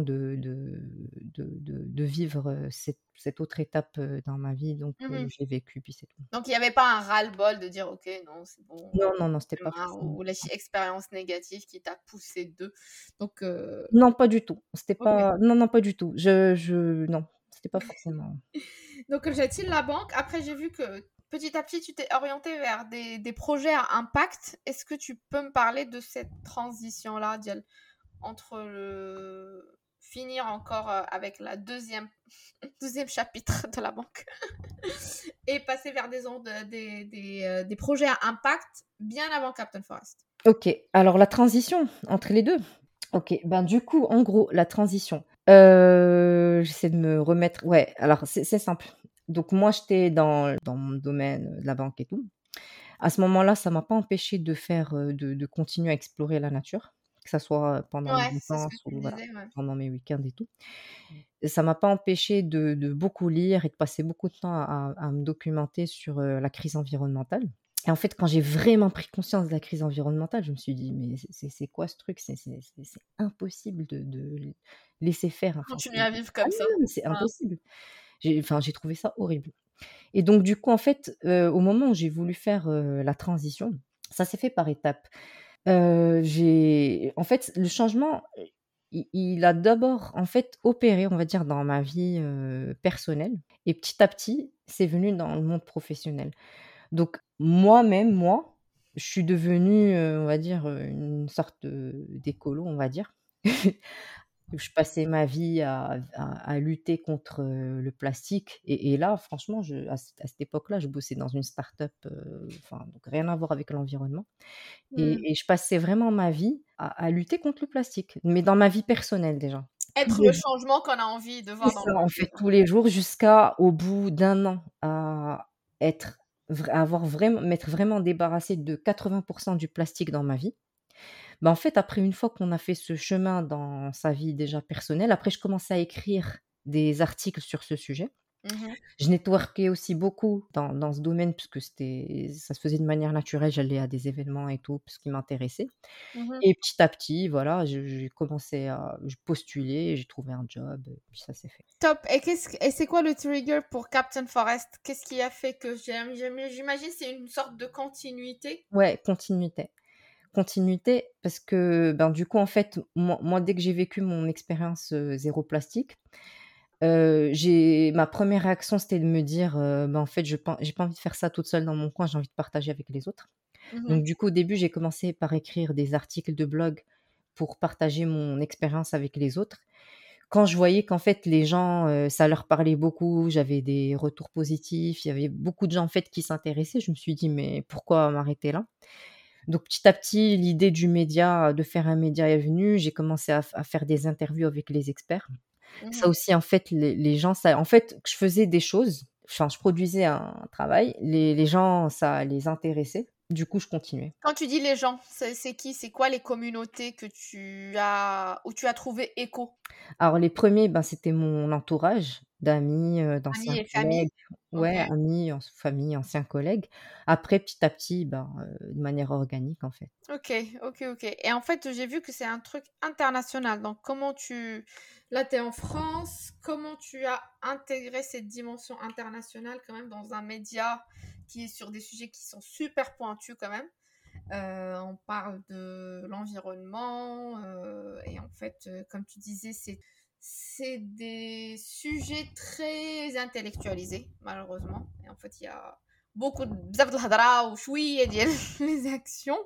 Speaker 1: de vivre, cette autre étape, dans ma vie donc
Speaker 2: Mmh.
Speaker 1: je l'ai vécu puis c'est tout.
Speaker 2: Donc il y avait pas un ras-le-bol de dire: «OK, non, c'est bon,
Speaker 1: Non, non, non, c'était
Speaker 2: plus
Speaker 1: pas
Speaker 2: marre»
Speaker 1: forcément
Speaker 2: ou la expérience négative qui t'a poussé de donc
Speaker 1: non, pas du tout. C'était
Speaker 2: OK.
Speaker 1: pas non, non, pas du tout. Je non, c'était pas forcément
Speaker 2: Donc j'a-t-il la banque. Après, j'ai vu que petit à petit, tu t'es orienté vers des projets à impact. Est-ce que tu peux me parler de cette transition-là, Dial, entre le finir encore avec la deuxième chapitre de la banque et passer vers des projets à impact bien avant Captain Forest?
Speaker 1: OK, alors la transition entre les 2. OK, ben, du coup, en gros, la transition, j'essaie de me remettre ouais, alors c'est simple. Donc moi, j'étais dans mon domaine, de la banque et tout. À ce moment-là, ça m'a pas empêché de faire, de continuer à explorer la nature, que ça soit, pendant mes
Speaker 2: Ouais, c'est ce que
Speaker 1: vacances
Speaker 2: tu
Speaker 1: ou
Speaker 2: me
Speaker 1: voilà,
Speaker 2: disais, ouais.
Speaker 1: pendant mes week-ends et tout. Et ça m'a pas empêché de beaucoup lire et de passer beaucoup de temps à me documenter sur, la crise environnementale et en fait, quand j'ai vraiment pris conscience de la crise environnementale, je me suis dit: «Mais c'est quoi ce truc? C'est impossible de laisser faire, enfin,
Speaker 2: Continuer
Speaker 1: c'est
Speaker 2: à vivre
Speaker 1: ah
Speaker 2: comme
Speaker 1: non,
Speaker 2: ça.
Speaker 1: non, mais c'est
Speaker 2: Ouais.
Speaker 1: impossible». J'ai trouvé ça horrible et donc du coup, en fait, au moment où j'ai voulu faire, la transition, ça s'est fait par étapes. J'ai en fait, le changement, il a d'abord, en fait, opéré, on va dire, dans ma vie, personnelle et petit à petit, c'est venu dans le monde professionnel. Donc moi-même, moi, je suis devenue, on va dire, une sorte, d'écolo, on va dire. Je passais ma vie à lutter contre, le plastique et là, franchement, à cette époque-là, je bossais dans une start-up, enfin, donc rien à voir avec l'environnement
Speaker 2: Mmh.
Speaker 1: et je passais vraiment ma vie à lutter contre le plastique, mais dans ma vie personnelle déjà. Tous
Speaker 2: Être
Speaker 1: les
Speaker 2: le
Speaker 1: jours
Speaker 2: changement qu'on a envie de
Speaker 1: c'est
Speaker 2: voir dans le
Speaker 1: ça, en
Speaker 2: monde.
Speaker 1: fait, tous les jours jusqu'à au bout d'un an à être avoir vraiment m'être vraiment débarrassée de 80 du plastique dans ma vie. Bah, en fait, après une fois qu'on a fait ce chemin dans sa vie déjà personnelle, après je commençais à écrire des articles sur ce sujet.
Speaker 2: Mmh.
Speaker 1: Je networkais aussi beaucoup dans ce domaine puisque ça se faisait de manière naturelle. J'allais à des événements et tout parce qui m'intéressait
Speaker 2: Mmh.
Speaker 1: et petit à petit, voilà, j'ai commencé à je postulais, j'ai trouvé un job, puis ça s'est fait.
Speaker 2: Top et c'est quoi le trigger pour Captain Forest? Qu'est-ce qui a fait que j'imagine c'est une sorte de continuité?
Speaker 1: Ouais, continuité. Continuité parce que, ben, du coup, en fait, moi dès que j'ai vécu mon expérience, zéro plastique, j'ai ma première réaction, c'était de me dire, «Ben, en fait, j'ai pas envie de faire ça toute seule dans mon coin, j'ai envie de partager avec les autres».
Speaker 2: Mmh.
Speaker 1: Donc du coup, au début, j'ai commencé par écrire des articles de blog pour partager mon expérience avec les autres. quand je voyais qu'en fait les gens, ça leur parlait beaucoup, j'avais des retours positifs, il y avait beaucoup de gens en fait qui s'intéressaient, je me suis dit: «Mais pourquoi m'arrêter là?» Donc petit à petit, l'idée du média, de faire un média est venue. J'ai commencé à faire des interviews avec les experts. Ça
Speaker 2: Mhm.
Speaker 1: aussi, en fait, les gens, ça en fait, je faisais des choses, enfin, je produisais un travail, les gens, ça les intéressait. Du coup, je continuais.
Speaker 2: Quand tu dis les gens, c'est qui? C'est quoi les communautés que où tu as trouvé écho?
Speaker 1: Alors les premiers, ben, c'était mon entourage d'amis,
Speaker 2: Amis
Speaker 1: d'anciens
Speaker 2: et famille?
Speaker 1: collègues.
Speaker 2: OK.
Speaker 1: Ouais, amis, famille, anciens collègues. Après, petit à petit, ben, de manière organique, en fait.
Speaker 2: OK, OK, OK. Et en fait, j'ai vu que c'est un truc international. Donc, là, tu es en France, comment tu as intégré cette dimension internationale quand même dans un média qui est sur des sujets qui sont super pointus quand même. On parle de l'environnement et en fait, comme tu disais, c'est des sujets très intellectualisés, malheureusement. Et en fait, il y a beaucoup de بزاف د الهضره وشويه ديال les actions.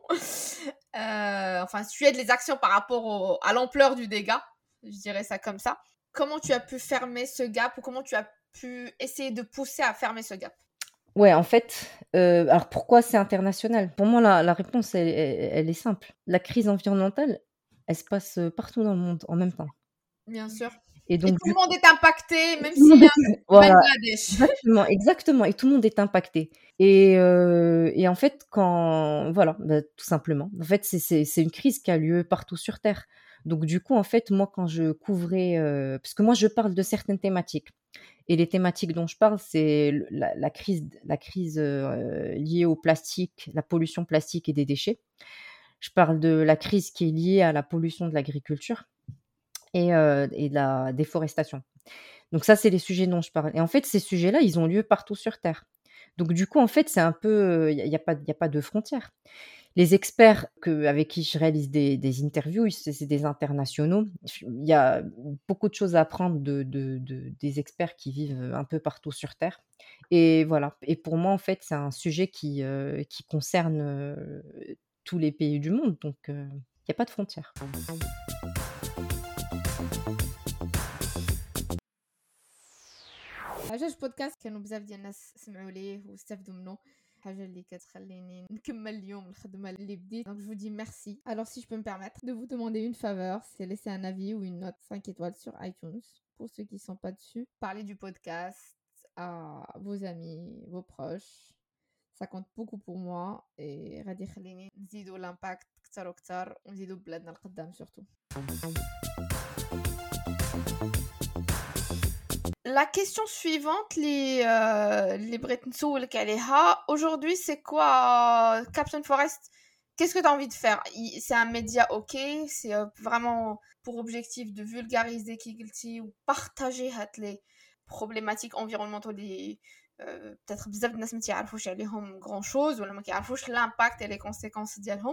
Speaker 2: Enfin, suivre les actions par rapport à l'ampleur du dégât, je dirais ça comme ça. Comment tu as pu fermer ce gap ou comment tu as pu essayer de pousser à fermer ce gap?
Speaker 1: Ouais, en fait, alors pourquoi c'est international? Pour moi, la réponse, elle est simple. La crise environnementale, elle se passe, partout dans le monde en même temps
Speaker 2: Bien sûr.
Speaker 1: et
Speaker 2: Et
Speaker 1: donc
Speaker 2: tout le
Speaker 1: du
Speaker 2: monde est impacté, même
Speaker 1: tout le
Speaker 2: s'il
Speaker 1: monde
Speaker 2: y a
Speaker 1: est
Speaker 2: un
Speaker 1: voilà,
Speaker 2: Bangladesh.
Speaker 1: exactement, exactement et tout le monde est impacté et en fait, quand voilà, bah, tout simplement. En fait, c'est une crise qui a lieu partout sur terre. Donc du coup, en fait, moi, quand je couvrais, parce que moi, je parle de certaines thématiques et les thématiques dont je parle, c'est la crise, liée au plastique, la pollution plastique et des déchets. Je parle de la crise qui est liée à la pollution de l'agriculture et de la déforestation. Donc ça, c'est les sujets dont je parle et en fait, ces sujets-là, ils ont lieu partout sur terre. Donc du coup, en fait, c'est un peu, il y a pas de frontières. Les experts avec qui je réalise des interviews, c'est des internationaux. Il y a beaucoup de choses à apprendre des experts qui vivent, un peu partout sur terre et voilà et pour moi, en fait, c'est un sujet qui concerne, tous les pays du monde donc il y a pas de frontières.
Speaker 2: حاجة بودكاست كانوا بزاف ديال الناس سمعوا ليه واستافدوا منه حاجة اللي كتخليني نكمل اليوم الخدمة اللي بديت. Donc je vous dis merci. Alors si je peux me permettre de vous demander une faveur, c'est laisser un avis ou une note 5 étoiles sur iTunes pour ceux qui sont pas dessus. Parlez du podcast à vos amis, vos proches. Ça compte beaucoup pour moi et غادي يخليني نزيدو l'impact كتر وكتر ونزيدو بلادنا القدام surtout. La question suivante, les Bretons ou le Kaleha, aujourd'hui, c'est quoi Captain Forest? Qu'est-ce que tu as envie de faire? C'est un média, ok, c'est vraiment pour objectif de vulgariser Kigilti ou partager les problématiques environnementales peut-être بزاف الناس ما تعرفوش عليهم grand chose ولا ما يعرفوش l'impact et les conséquences ديالهم.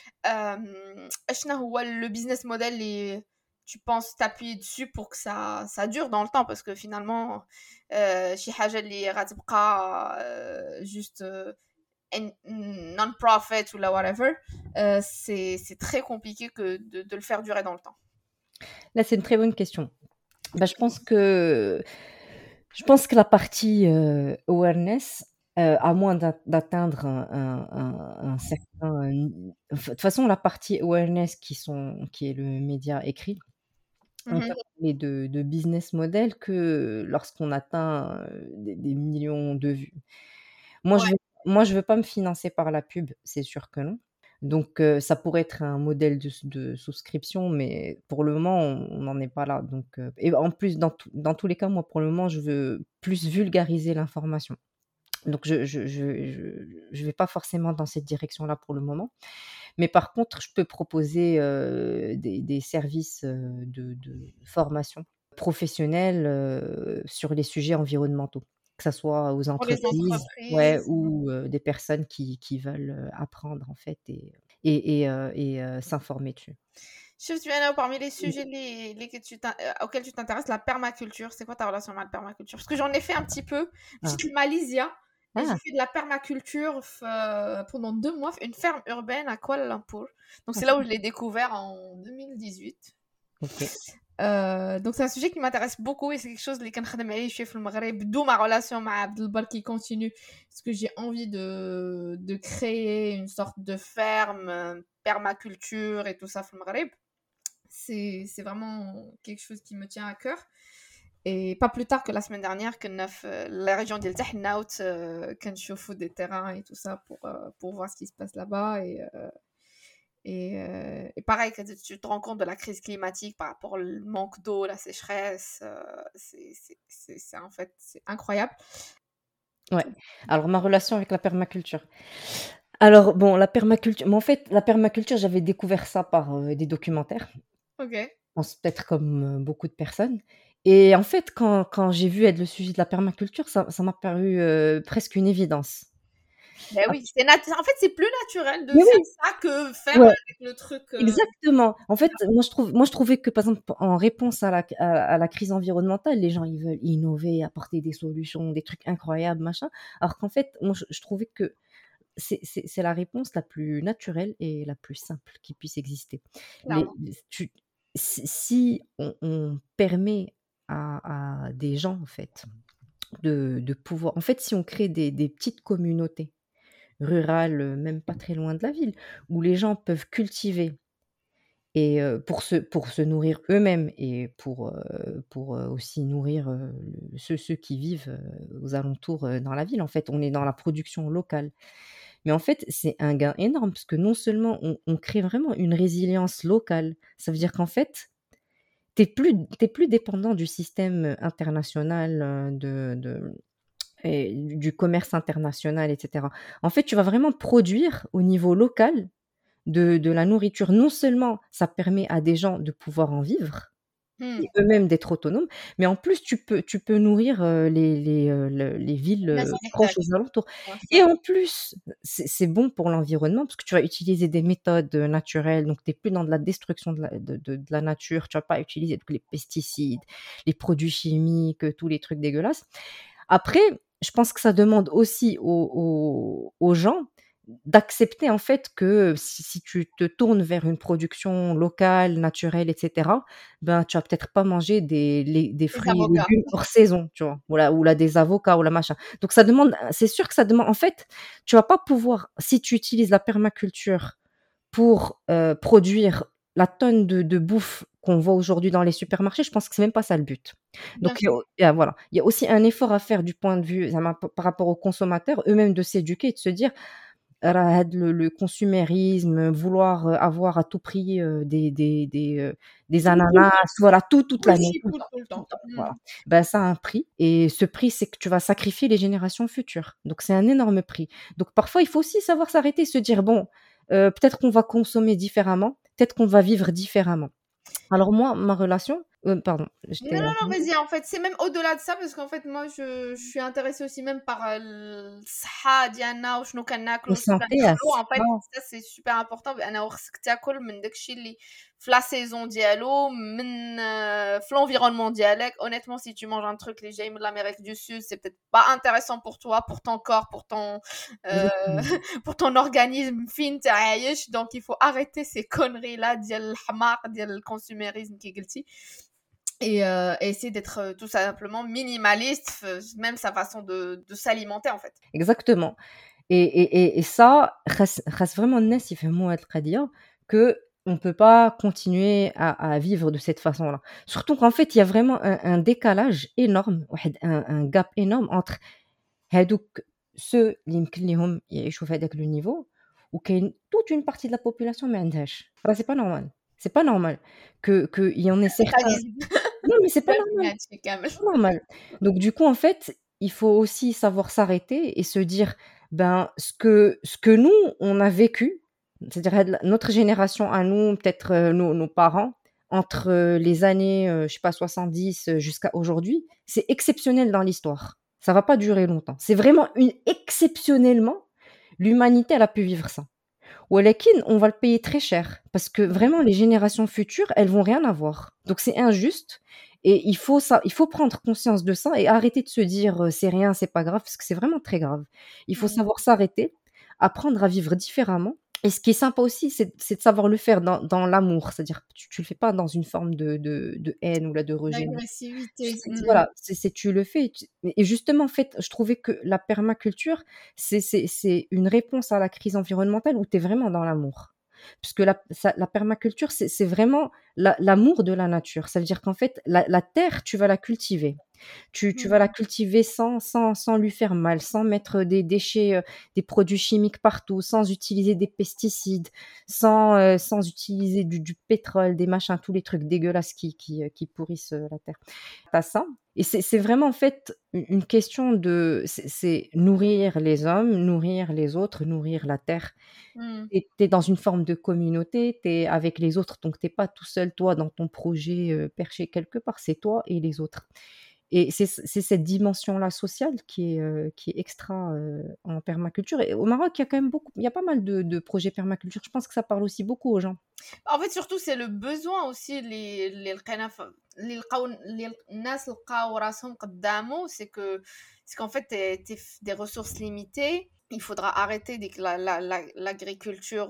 Speaker 2: اشنا هو le business model اللي tu penses t'appuyer dessus pour que ça dure dans le temps parce que finalement شي حاجه اللي غتبقى juste non-profit ou la whatever c'est très compliqué que de le faire durer dans le temps.
Speaker 1: Là, c'est une très bonne question. Bah, je pense que la partie, awareness, à moins d'atteindre un certain, de toute façon, la partie awareness qui est le média écrit, on peut parler de business model que lorsqu'on atteint, des millions de vues. Moi,
Speaker 2: Ouais.
Speaker 1: je veux pas me financer par la pub, c'est sûr que non. Donc ça pourrait être un modèle de souscription, mais pour le moment, on n'en est pas là. Donc et en plus, dans tous les cas, moi, pour le moment, je veux plus vulgariser l'information. Donc je vais pas forcément dans cette direction-là pour le moment. Mais par contre, je peux proposer, des services, de formation professionnelle, sur les sujets environnementaux, que ça soit aux
Speaker 2: Pour les
Speaker 1: entreprises, ouais,
Speaker 2: entreprises.
Speaker 1: ou des personnes qui veulent, apprendre en fait et s'informer dessus.
Speaker 2: Je suis allée parmi les sujets auxquels tu t'intéresses, la permaculture. C'est quoi ta relation avec la permaculture? Parce que j'en ai fait un petit peu.
Speaker 1: Ah.
Speaker 2: J'étais en Malaisie et j'ai
Speaker 1: Ah!
Speaker 2: fait de la permaculture pendant 2 mois, une ferme urbaine à Kuala Lumpur. Donc c'est
Speaker 1: OK.
Speaker 2: là où je l'ai découvert en 2018.
Speaker 1: OK.
Speaker 2: Donc c'est un sujet qui m'intéresse beaucoup et c'est quelque chose اللي كنخدم عليه شويه في المغرب d'où ma relation مع عبد البر qui continue parce que j'ai envie de créer une sorte de ferme permaculture et tout ça في المغرب. C'est vraiment quelque chose qui me tient à cœur. Et pas plus tard que la semaine dernière كنا في la région ديال تحناوت كنشوفوا des terrains et tout ça pour voir ce qui se passe là-bas et pareil, quand tu te rends compte de la crise climatique par rapport au manque d'eau, la sécheresse, c'est en fait, c'est incroyable.
Speaker 1: Ouais. Alors ma relation avec la permaculture. Alors bon, la permaculture mais en fait, la permaculture, j'avais découvert ça par, des documentaires.
Speaker 2: Ok.
Speaker 1: Je pense peut-être comme, beaucoup de personnes et en fait, quand j'ai vu être le sujet de la permaculture, ça m'a paru, presque une évidence.
Speaker 2: Ben
Speaker 1: Ap
Speaker 2: oui, en fait, c'est plus naturel de
Speaker 1: mais
Speaker 2: faire
Speaker 1: oui,
Speaker 2: ça que faire
Speaker 1: ouais,
Speaker 2: avec le truc.
Speaker 1: exactement. En fait, moi je trouvais que par exemple, en réponse à la crise environnementale, les gens, ils veulent innover, apporter des solutions, des trucs incroyables, machin. Alors qu'en fait, moi je trouvais que c'est la réponse la plus naturelle et la plus simple qui puisse exister.
Speaker 2: Clairement.
Speaker 1: Tu si on permet à des gens, en fait, de pouvoir en fait, si on crée des petites communautés rurales, même pas très loin de la ville, où les gens peuvent cultiver et pour se nourrir eux-mêmes et pour, aussi nourrir, ceux qui vivent, aux alentours, dans la ville, en fait. On est dans la production locale. Mais en fait, c'est un gain énorme parce que non seulement on crée vraiment une résilience locale, ça veut dire qu'en fait, tu es plus dépendant du système, international, de et du commerce international et cetera. En fait, tu vas vraiment produire au niveau local de la nourriture. Non seulement ça permet à des gens de pouvoir en vivre
Speaker 2: Hmm.
Speaker 1: et eux-mêmes d'être autonomes, mais en plus tu peux nourrir, les villes,
Speaker 2: الناس اللي
Speaker 1: proches aux
Speaker 2: يحتاجوا.
Speaker 1: alentours
Speaker 2: Ouais,
Speaker 1: et
Speaker 2: صح.
Speaker 1: en plus, c'est bon pour l'environnement parce que tu vas utiliser des méthodes, naturelles, donc tu es plus dans de la destruction de la nature. Tu vas pas utiliser tous les pesticides, les produits chimiques, tous les trucs dégueulasses. Après, je pense que ça demande aussi aux gens d'accepter en fait que si tu te tournes vers une production locale, naturelle et cetera, ben, tu vas peut-être pas manger des
Speaker 2: Les
Speaker 1: fruits et
Speaker 2: avocats.
Speaker 1: légumes hors saison, tu vois? Ou là des avocats ou la machin. Donc ça demande c'est sûr que ça demande en fait, tu vas pas pouvoir si tu utilises la permaculture pour, produire la tonne de bouffe qu'on voit aujourd'hui dans les supermarchés, je pense que c'est même pas ça le but.
Speaker 2: Bien
Speaker 1: Donc il y
Speaker 2: sûr.
Speaker 1: a voilà, il y a aussi un effort à faire du point de vue زعما par rapport aux consommateurs, eux-mêmes de s'éduquer et de se dire: راه هاد le consumérisme, vouloir, avoir à tout prix, des
Speaker 2: Du
Speaker 1: ananas, voilà, toute l'année,
Speaker 2: bullshit tout le
Speaker 1: tout
Speaker 2: temps.
Speaker 1: le temps,
Speaker 2: Hmm.
Speaker 1: voilà. Ben, ça a un prix et ce prix, c'est que tu vas sacrifier les générations futures. Donc c'est un énorme prix. Donc parfois, il faut aussi savoir s'arrêter, se dire: «Bon, peut-être qu'on va consommer différemment, peut-être qu'on va vivre différemment». Alors moi, ma relation pardon, je
Speaker 2: Non,
Speaker 1: t'ai
Speaker 2: non, non,
Speaker 1: interrompue.
Speaker 2: vas-y, en fait, c'est même au-delà de ça, parce qu'en fait, moi, je suis intéressée aussi même par الصحة ديالنا وشنو كناكلو
Speaker 1: La
Speaker 2: وشنو
Speaker 1: santé, à
Speaker 2: كندخلو. En fait,
Speaker 1: ça
Speaker 2: ça, c'est super important. أنا خصك تاكل من داكشي اللي في la saison ديالو من في l'environnement ديالك. Honnêtement, si tu manges un truc اللي جاي من l'Amérique du Sud, c'est peut-être pas intéressant pour toi, pour ton corps, euh,
Speaker 1: exactement.
Speaker 2: pour ton organisme فين انت عايش. Donc, il faut arrêter ces conneries-là ديال الحماق ديال الconsumérisme كي قلتي. Et essayer d'être tout simplement minimaliste, même sa façon de s'alimenter en fait.
Speaker 1: Exactement. Et ça خاص vraiment الناس يفهموا هاد القضية qu'on peut pas continuer à vivre de cette façon-là. Surtout qu'en fait, il y a vraiment un décalage énorme, واحد un gap énorme entre هادوك ceux اللي يمكن ليهم يعيشوا في هذاك le niveau وكاين toute une partie de la population ما عندهاش. راه c'est pas normal. C'est pas normal qu'il y en ait certains
Speaker 2: Capitalisme.
Speaker 1: non, mais c'est pas normal.
Speaker 2: هادشي كامل.
Speaker 1: Normal. Donc du coup, en fait, il faut aussi savoir s'arrêter et se dire, ben, ce que nous, on a vécu, c'est-à-dire notre génération à nous, peut-être, nos parents, entre, les années, je sais pas 70 jusqu'à aujourd'hui, c'est exceptionnel dans l'histoire. Ça va pas durer longtemps. C'est vraiment une exceptionnellement, l'humanité, elle a pu vivre ça. Walakin, on va le payer très cher parce que vraiment les générations futures, elles vont rien avoir. Donc c'est injuste et il faut prendre conscience de ça et arrêter de se dire, «C'est rien, c'est pas grave», parce que c'est vraiment très grave. Il faut
Speaker 2: Mmh.
Speaker 1: savoir s'arrêter, apprendre à vivre différemment, Et ce qui est sympa aussi, c'est de savoir le faire dans l'amour. C'est-à-dire que tu le fais pas dans une forme de haine ou là de rejet, non.
Speaker 2: L'agressivité.
Speaker 1: Voilà, tu le fais et justement, en fait, je trouvais que la permaculture, c'est une réponse à la crise environnementale où tu es vraiment dans l'amour. Puisque la permaculture, c'est vraiment l'amour de la nature. Ça veut dire qu'en fait, la terre, tu vas la cultiver. Tu vas la cultiver sans lui faire mal, sans mettre des déchets, des produits chimiques partout, sans utiliser des pesticides, sans utiliser du pétrole, des machins, tous les trucs dégueulasses qui pourrissent la terre. Tu ça et c'est vraiment en fait une question c'est nourrir les hommes, nourrir les autres, nourrir la terre. Tu es dans une forme de communauté, tu es avec les autres, donc tu es pas tout seul, toi, dans ton projet, perché quelque part, c'est toi et les autres. Et c'est cette dimension-là sociale qui est extra, en permaculture et au Maroc, il y a quand même il y a pas mal de projets permaculture. Je pense que ça parle aussi beaucoup aux gens.
Speaker 2: En fait, surtout, c'est le besoin aussi اللي لقينا اللي لقاو اللي الناس لقاو راسهم قدامه c'est qu'en fait t'es des ressources limitées. Il faudra arrêter l'agriculture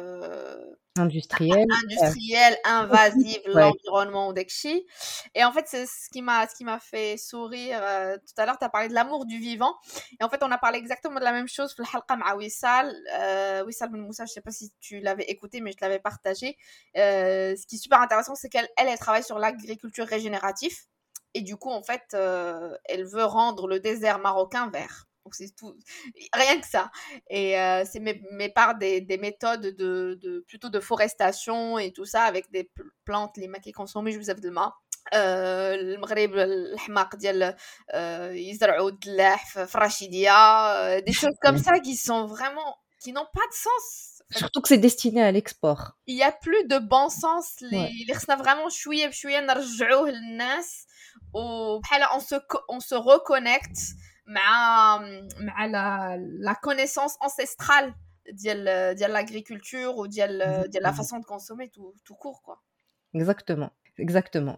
Speaker 1: Industriels,
Speaker 2: industrielle, invasive,
Speaker 1: ouais.
Speaker 2: l'environnement ou d'Ekchi. Et en fait, c'est ce qui m'a fait sourire. Tout à l'heure, tu as parlé de l'amour du vivant. Et en fait, on a parlé exactement de la même chose في الحلقة مع Wissal. Wissal Ben Moussa, je sais pas si tu l'avais écouté, mais je l'avais partagé. Ce qui est super intéressant, c'est qu'elle travaille sur l'agriculture régénérative. Et du coup, en fait, elle veut rendre le désert marocain vert. Donc, c'est tout, rien que ça. Et c'est mais par des méthodes plutôt de forestation et tout ça, avec des plantes les qui consommées بزاف د الماء. المغرب الحماق ديال يزرعوا الدلاح في الرشيديه, des choses comme ça qui n'ont pas de sens.
Speaker 1: Surtout que c'est destiné à l'export.
Speaker 2: Il y a plus de bon sens
Speaker 1: Ouais.
Speaker 2: اللي خصنا vraiment شويه بشويه نرجعوه للناس, وبحال on se reconnecte مع la connaissance ancestrale ديال l'agriculture ou ديال la façon de consommer tout court quoi.
Speaker 1: Exactement.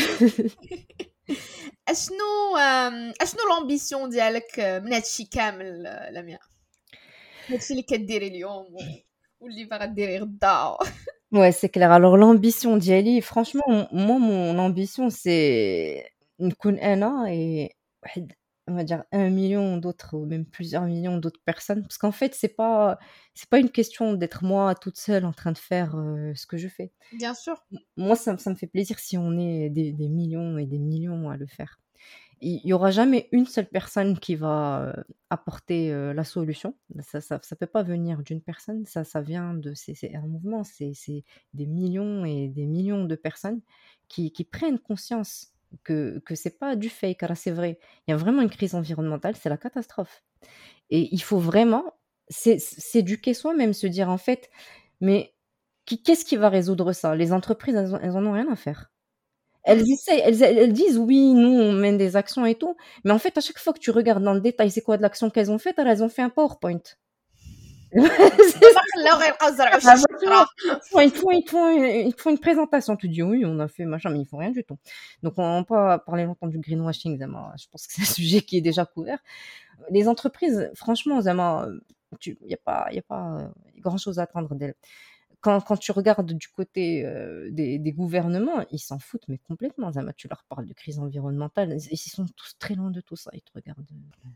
Speaker 2: اشنو l'ambition ديالك من هادشي كامل لميا, هادشي اللي كديري اليوم واللي باغا ديري غدا؟
Speaker 1: Ouais, c'est clair. Alors l'ambition d'y aller, franchement, moi, mon ambition, c'est نكون أنا et واحد on va dire 1 million d'autres ou même plusieurs millions d'autres personnes. Parce qu'en fait, c'est pas une question d'être moi toute seule en train de faire, ce que je fais.
Speaker 2: Bien sûr.
Speaker 1: Moi, ça me fait plaisir si on est des millions et des millions à le faire. Il y aura jamais une seule personne qui va, apporter, la solution. Ça peut pas venir d'une personne, ça vient c'est un mouvement, c'est des millions et des millions de personnes qui prennent conscience que c'est pas du fake. Alors c'est vrai, il y a vraiment une crise environnementale, c'est la catastrophe et il faut vraiment s'éduquer soi-même, se dire en fait: «Mais qu'est-ce qui va résoudre ça?» Les entreprises, elles en ont rien à faire. Elles essaient, elles disent: «Oui, nous, on mène des actions et tout», mais en fait, à chaque fois que tu regardes dans le détail, c'est quoi de l'action qu'elles ont faite? Alors elles ont fait un PowerPoint.
Speaker 2: دابا خلاو غير يبقاو يزرعوا شي شجره.
Speaker 1: Ils te font une présentation. Tu dis: «Oui, on a fait machin», mais ils font rien du tout. Donc on va pas parler longtemps du greenwashing, zama, je pense que c'est un sujet qui est déjà couvert. Les entreprises, franchement, zama, il y a pas grand-chose à attendre d'elles. Quand tu regardes du côté, des gouvernements, ils s'en foutent, mais complètement, Zama. Tu leur parles de crise environnementale, ils sont tous très loin de tout ça, ils te regardent,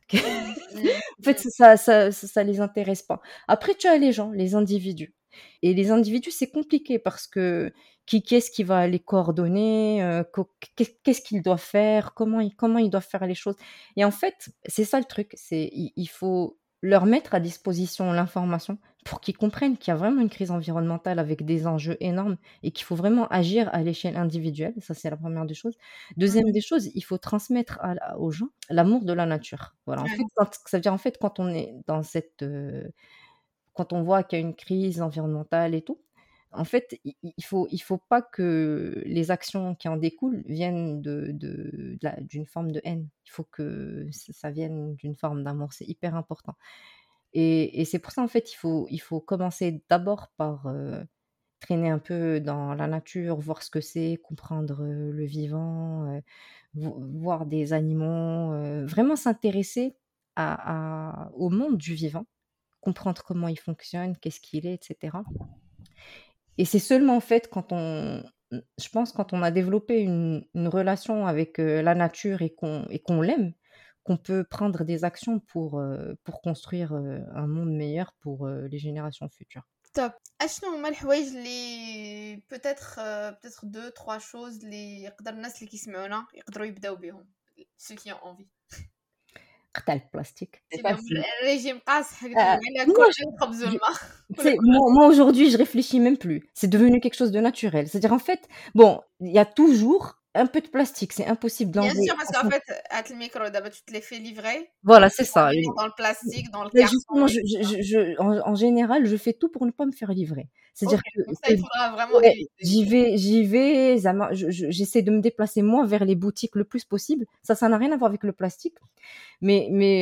Speaker 1: en fait, ça les intéresse pas. Après, tu as les gens, les individus et les individus, c'est compliqué parce que qui est-ce qui va les coordonner, qu'est-ce qu'ils doivent faire, comment ils doivent faire les choses et en fait, c'est ça le truc, c'est il faut leur mettre à disposition l'information pour qu'ils comprennent qu'il y a vraiment une crise environnementale avec des enjeux énormes et qu'il faut vraiment agir à l'échelle individuelle. Ça, c'est la première des choses. Deuxième des choses, il faut transmettre aux gens l'amour de la nature. Voilà, en fait, ça veut dire, en fait, quand on est dans quand on voit qu'il y a une crise environnementale et tout, en fait, il faut pas que les actions qui en découlent viennent d'une forme de haine. Il faut que ça vienne d'une forme d'amour. C'est hyper important. Et c'est pour ça, en fait, il faut commencer d'abord par, traîner un peu dans la nature, voir ce que c'est, comprendre, le vivant, voir des animaux, vraiment s'intéresser au monde du vivant comprendre comment il fonctionne, qu'est-ce qu'il est, etc. Et c'est seulement en fait je pense quand on a développé une relation avec la nature et qu'on l'aime, qu'on peut prendre des actions pour construire un monde meilleur pour les générations futures.
Speaker 2: Top. اشنو هما الحوايج اللي peut-être 2 3 choses اللي يقدر الناس اللي كيسمعونا يقدروا يبداو بهم ceux qui ont envie
Speaker 1: قطع البلاستيك. C'est
Speaker 2: سيبهم
Speaker 1: facile.
Speaker 2: الريجيم قاصح قلت لهم على
Speaker 1: Moi,
Speaker 2: كل الخبز والماء
Speaker 1: tu sais, moi aujourd'hui, je réfléchis même plus. C'est devenu quelque chose de naturel. C'est-à-dire, en fait, bon, il y a toujours un peu de plastique. C'est impossible
Speaker 2: Bien
Speaker 1: d'enlever.
Speaker 2: sûr, parce qu'en fait, à le micro, d'abord, tu te les fais livrer.
Speaker 1: Voilà, c'est ça.
Speaker 2: Dans le plastique, dans le
Speaker 1: Mais
Speaker 2: carton.
Speaker 1: justement, en général, je fais tout pour ne pas me faire livrer. C'est-à-dire
Speaker 2: Ok, donc ça, il faudra vraiment
Speaker 1: ouais,
Speaker 2: éviter.
Speaker 1: j'y vais, j'essaie de me déplacer moi vers les boutiques le plus possible. Ça n'a rien à voir avec le plastique. Mais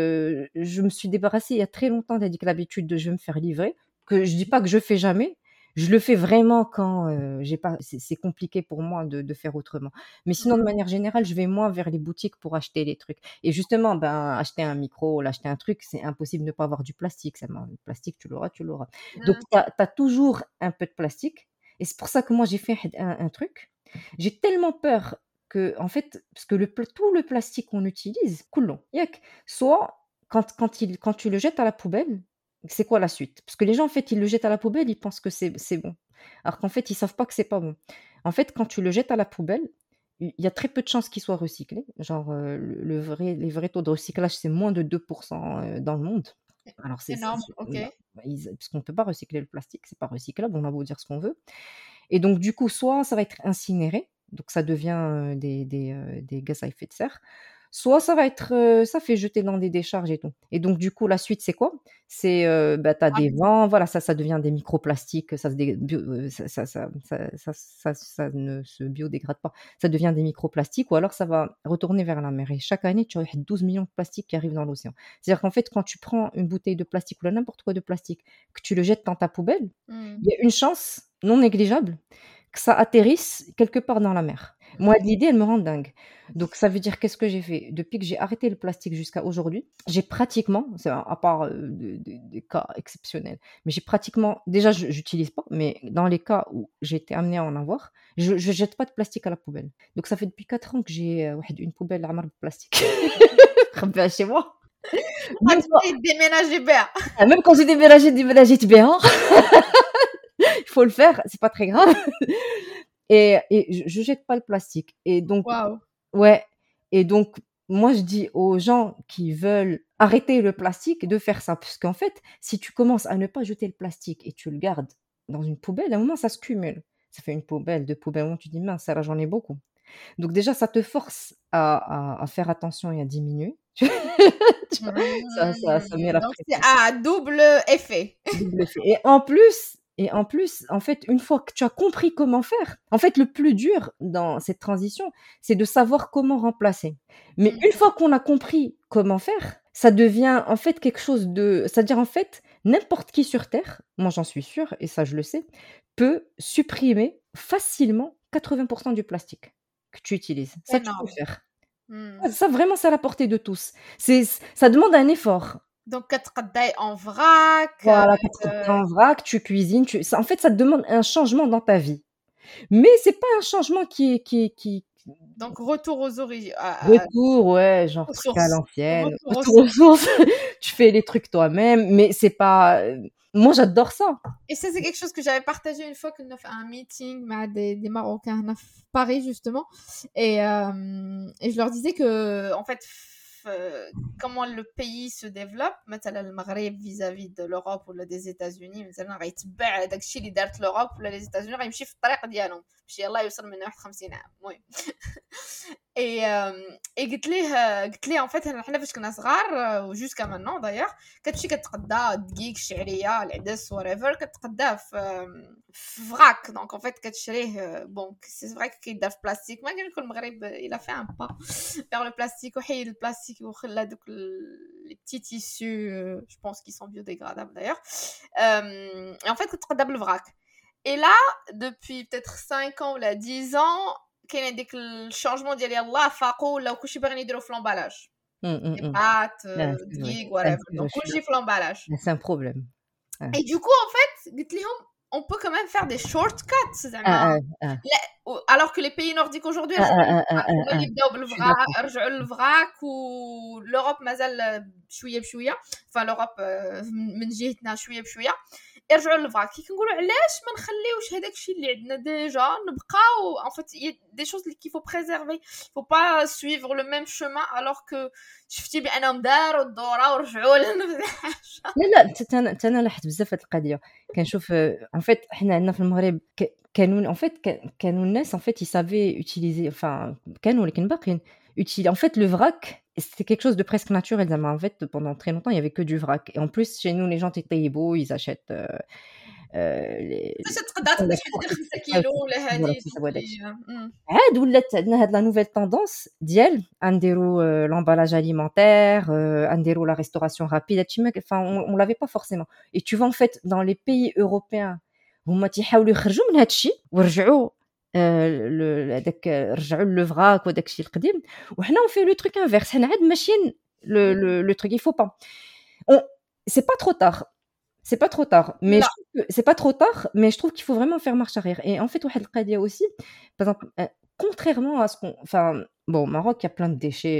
Speaker 1: je me suis débarrassée il y a très longtemps d'être l'habitude de je vais me faire livrer. Que je dis pas que je fais jamais. Je le fais vraiment quand j'ai pas, c'est compliqué pour moi de faire autrement. Mais sinon, de manière générale, je vais moi vers les boutiques pour acheter les trucs. Et justement, acheter un micro, acheter un truc, c'est impossible de ne pas avoir du plastique. Le plastique, tu l'auras, tu l'auras. Donc, tu as toujours un peu de plastique. Et c'est pour ça que moi, j'ai fait un truc. J'ai tellement peur que, en fait, parce que tout le plastique qu'on utilise, coulons. Soit, quand tu le jettes à la poubelle, c'est quoi la suite? Parce que les gens, en fait, ils le jettent à la poubelle, ils pensent que c'est bon. Alors qu'en fait, ils savent pas que c'est pas bon. En fait, quand tu le jettes à la poubelle, il y a très peu de chances qu'il soit recyclé. Genre, les vrais taux de recyclage, c'est moins de 2% dans le monde. Alors, c'est
Speaker 2: énorme, ok.
Speaker 1: parce qu'on peut pas recycler le plastique, c'est pas recyclable, on a beau dire ce qu'on veut. Et donc, du coup, soit ça va être incinéré, donc ça devient des gaz à effet de serre, soit ça fait jeter dans des décharges et tout. Et donc, du coup, la suite, c'est quoi? C'est, tu as des vents, voilà, ça devient des microplastiques, ça ne se biodégrade pas. Ça devient des microplastiques ou alors ça va retourner vers la mer. Et chaque année, tu as 12 millions de plastiques qui arrivent dans l'océan. C'est-à-dire qu'en fait, quand tu prends une bouteille de plastique ou n'importe quoi de plastique, que tu le jettes dans ta poubelle, il y a une chance non négligeable que ça atterrisse quelque part dans la mer. Moi, l'idée, elle me rend dingue. Donc, ça veut dire qu'est-ce que j'ai fait? Depuis que j'ai arrêté le plastique jusqu'à aujourd'hui, j'ai pratiquement, c'est à part des cas exceptionnels, mais j'ai pratiquement, déjà, j'utilise pas, mais dans les cas où j'ai été amenée à en avoir, je jette pas de plastique à la poubelle. Donc, ça fait depuis 4 ans que j'ai une poubelle à de plastique chez moi. Même quand j'ai déménagé bien. Il faut le faire, c'est pas très grave. Et je jette pas le plastique. Et donc, ouais. Et donc, moi, je dis aux gens qui veulent arrêter le plastique de faire ça. Parce qu'en fait, si tu commences à ne pas jeter le plastique et tu le gardes dans une poubelle, à un moment, ça se cumule. Ça fait une poubelle, 2 poubelles. À un moment, tu dis, mince, là, j'en ai beaucoup. Donc, déjà, ça te force à faire attention et à diminuer. Tu vois, ça met la
Speaker 2: Donc,
Speaker 1: pression.
Speaker 2: c'est à double effet.
Speaker 1: Double effet. Et en plus, en fait, une fois que tu as compris comment faire, en fait, le plus dur dans cette transition, c'est de savoir comment remplacer. Mais une fois qu'on a compris comment faire, ça devient en fait quelque chose de... C'est-à-dire, en fait, n'importe qui sur Terre, moi j'en suis sûre, et ça je le sais, peut supprimer facilement 80% du plastique que tu utilises. Ça, tu peux faire. Ça, vraiment, c'est à la portée de tous. Ça demande un effort.
Speaker 2: Donc, كتقداي en vrac.
Speaker 1: Voilà, en vrac, tu cuisines, en fait, ça te demande un changement dans ta vie. Mais c'est pas un changement qui
Speaker 2: Donc, retour aux origines.
Speaker 1: Retour, ouais, genre truc à l'ancienne. Retour aux sources. Tu fais les trucs toi-même, mais c'est pas... Moi, j'adore ça.
Speaker 2: Et ça, c'est quelque chose que j'avais partagé une fois qu'on a fait un meeting avec des Marocains à Paris, justement. Et je leur disais que, en fait, comment le pays se développe, مثلا المغرب vis-à-vis de l'Europe ولا des États-Unis, مثلا غيتبع داك الشيء اللي دارت l'Europe ولا les États-Unis غيمشي في الطريق ديالهم باش يلاه يوصل من 51 عام. المهم et قلت ليه en fait حنا فاش كنا صغار وجوسكا maintenant d'ailleurs كتمشي كتقدا دقيق الشعريه العدس whatever كتقداه في فراك. دونك en fait كتشريه بون سي فري كيدار في بلاستيك. ما كان المغرب il a fait un pas vers le plastique وحيد البلاستيك وخلى دوك les petits tissus je pense qu'ils sont biodégradables d'ailleurs. Et en fait كتقدا بالفراك. Et là depuis peut-être 5 ans ou là 10 ans كاين هذيك الشونجمون ديال يلاه فاقوا ولاو كلشي باغيين يديروا في لومبالاج. les pâtes,
Speaker 1: Ouais, c'est vrai.
Speaker 2: دقيق
Speaker 1: Ouais,
Speaker 2: whatever
Speaker 1: c'est vrai,
Speaker 2: donc
Speaker 1: je suis
Speaker 2: كلشي في l'emballage
Speaker 1: c'est un problème. Ouais.
Speaker 2: et du coup en fait قلت لهم on peut quand même faire des shortcuts زعما
Speaker 1: Ah.
Speaker 2: alors que les pays nordiques aujourd'hui
Speaker 1: Ah,
Speaker 2: رجعوا
Speaker 1: ah, ah, ah,
Speaker 2: للفراك هما
Speaker 1: ah,
Speaker 2: اللي
Speaker 1: ah.
Speaker 2: بداو
Speaker 1: Je suis d'accord.
Speaker 2: رجعوا للفراك l'Europe مازال بشويه بشويه enfin l'Europe من جهتنا شويه بشويه يرجعوا للفراك كي كنقولوا علاش ما نخليوش هذاك الشيء اللي عندنا ديجا نبقاو en fait il y a des choses qu'il faut préserver il faut pas suivre le même chemin alors que شفتي بانهم داروا الدوره ورجعوا لنفس
Speaker 1: لا حتى انا لاحظت بزاف هاد القضيه كنشوف ان فيت حنا عندنا في المغرب كانوا ان فيت كانوا الناس ان فيت يسافي utiliser enfin كانوا ولكن باقيين utiliser en fait le vrac c'était quelque chose de presque naturel زعما en fait pendant très longtemps il y avait que du vrac et en plus chez nous les gens يطيبوا ils achètent les
Speaker 2: باش تقدر تقضي حاجه 5 كيلو ولا
Speaker 1: voilà
Speaker 2: هذه
Speaker 1: c'est ça
Speaker 2: دونك
Speaker 1: voilà
Speaker 2: اللي
Speaker 1: عاد ولات عندنا هاد لا نوفيل طوندونس ديال نديرو l'emballage alimentaire نديرو la restauration rapide هادشي enfin on l'avait pas forcément et tu vois en fait dans les pays européens هما تيحاولوا يخرجوا من هادشي ورجعوا هذاك رجعوا للفراك وداك الشيء القديم وحنا on fait le truc inverse حنا عاد ماشيين le truc il faut pas on c'est pas trop tard c'est pas trop tard, mais je
Speaker 2: لا
Speaker 1: trouve que c'est pas trop tard, mais je trouve qu'il faut vraiment faire marche arrière. Et en fait, واحد القضية aussi, par exemple, contrairement à ce qu'on, enfin, bon, au Maroc, il y a plein de déchets,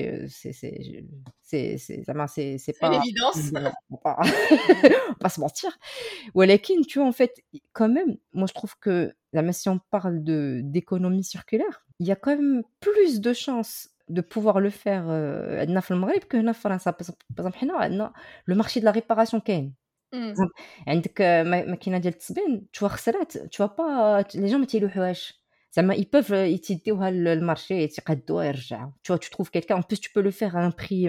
Speaker 1: c'est
Speaker 2: c'est
Speaker 1: pas,
Speaker 2: l'évidence
Speaker 1: on va pas, on va pas se mentir. ولكن, tu vois, en fait, quand même, moi, je trouve que, même si on parle d'économie circulaire, il y a quand même plus de chances de pouvoir le faire عندنا في المغرب que هنا في فرنسا. Par exemple, حنا عندنا le marché de la réparation كاين. exemple عندك ماكينه ديال التصبين تشوا خسرات تشوا با لي جون ما تيلوحوهاش زعما ils peuvent يتيديوها للمارشي يقادوها يرجعوا tu trouves quelqu'un en plus tu peux le faire à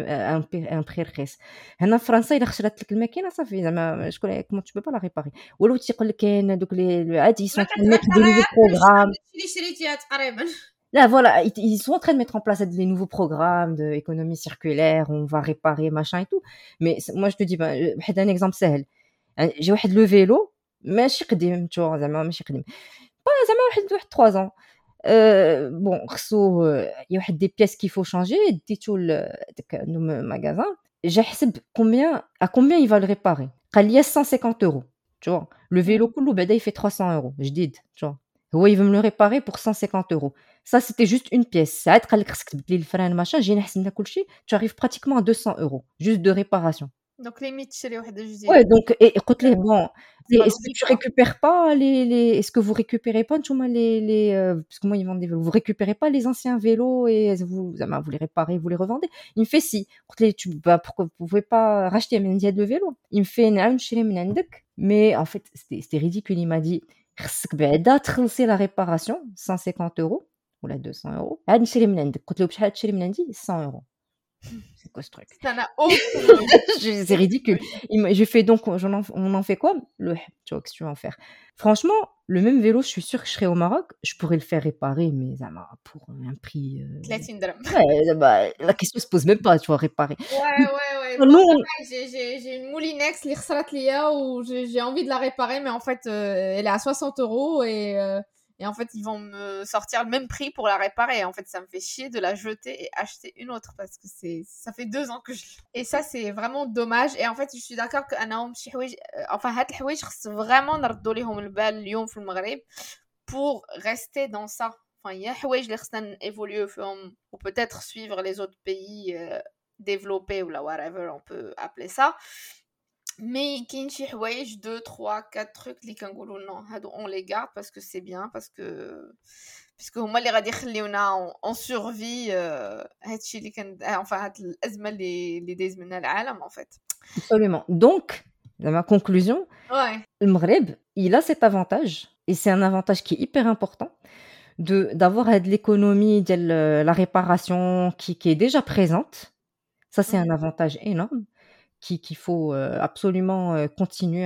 Speaker 1: un prix رخيص هنا في فرنسا الا خسرات لك الماكينه صافي زعما شكون كومون tu peux pas la réparer ولو تيقول لك كاين دوك لي عادي sont en mettre des nouveaux programmes
Speaker 2: اللي شريتيها تقريبا
Speaker 1: là voilà ils sont en train de mettre en place des nouveaux programmes d'économie circulaire on va réparer machin et tout mais moi je te dis واحد un exemple سهل جا واحد لو فيلو ماشي قديم تو زعما ماشي قديم زعما واحد 3 ans bon خصو يا واحد دي بياس qu'il faut changer ديتو داك magasin جا حسب combien il va le réparer قال لي 150 euros tu vois le vélo كله بعدا il fait 300 euros جديد tu vois هو il veut me le réparer pour 150 euros ça c'était juste une pièce ساعات قال لك خصك تبدلي الفران machin جينا حسبنا كلشي tu arrives pratiquement à 200 euros juste de réparation.
Speaker 2: دونك ليميت تشري وحده جديده
Speaker 1: Ouais, donc et قلت ليه bon
Speaker 2: c'est pas
Speaker 1: est-ce que
Speaker 2: logique
Speaker 1: tu
Speaker 2: quoi
Speaker 1: récupères pas les est-ce que vous récupérez pas نتوما les parce que moi ils vendent des vélos, vous récupérez pas les anciens vélos et vous les réparez, vous les revendez? Il me fait si. قلت ليه pourquoi vous pouvez pas racheter من عندي هاد le vélo? Il me fait نعاود نشري من عندك mais en fait c'était ridicule il m'a dit خصك بعدا تخلصي la réparation 150 euros ولا 200 euros عاد نشري من عندك قلت له بشحال تشري من عندي 100 euros c'est quoi ce truc
Speaker 2: ça n'a aucune logique
Speaker 1: c'est ridicule. J'ai fait donc, on en fait quoi tu vois, qu'est-ce que tu vas en faire franchement, le même vélo, je suis sûre que je serais au Maroc, je pourrais le faire réparer, mais pour un prix...
Speaker 2: 30 درهم
Speaker 1: Ouais, bah, la question se pose même pas, tu vois, réparer.
Speaker 2: ouais
Speaker 1: Nous,
Speaker 2: moi pareil j'ai une Moulinex اللي خسرت ليا و j'ai envie de la réparer mais en fait elle est à 60 euros et en fait ils vont me sortir le même prix pour la réparer en fait ça me fait chier de la jeter et acheter une autre parce que ça fait 2 ans que je et ça c'est vraiment dommage et en fait je suis d'accord que انهم شي حوايج enfin هاد الحوايج خص vraiment نردوا ليهم البال اليوم في المغرب pour rester dans ça enfin il y a حوايج اللي خصنا évoluer فيهم ou peut-être suivre les autres pays développés ou la whatever on peut appeler ça mais كاين شي حوايج 2 3 4 trucs اللي كنقولوا non هادو on les garde parce que c'est bien parce que puisque هما اللي غادي يخليونا en survie هادشي اللي كان enfin هاد الازمه اللي دايز منها العالم en fait
Speaker 1: absolument. Donc, dans ma conclusion,
Speaker 2: ouais
Speaker 1: le Maghreb, il a cet avantage, et c'est un avantage qui est hyper important, d'avoir de l'économie, de la réparation qui est déjà présente. Ça, c'est un avantage énorme. Qu'il faut absolument continuer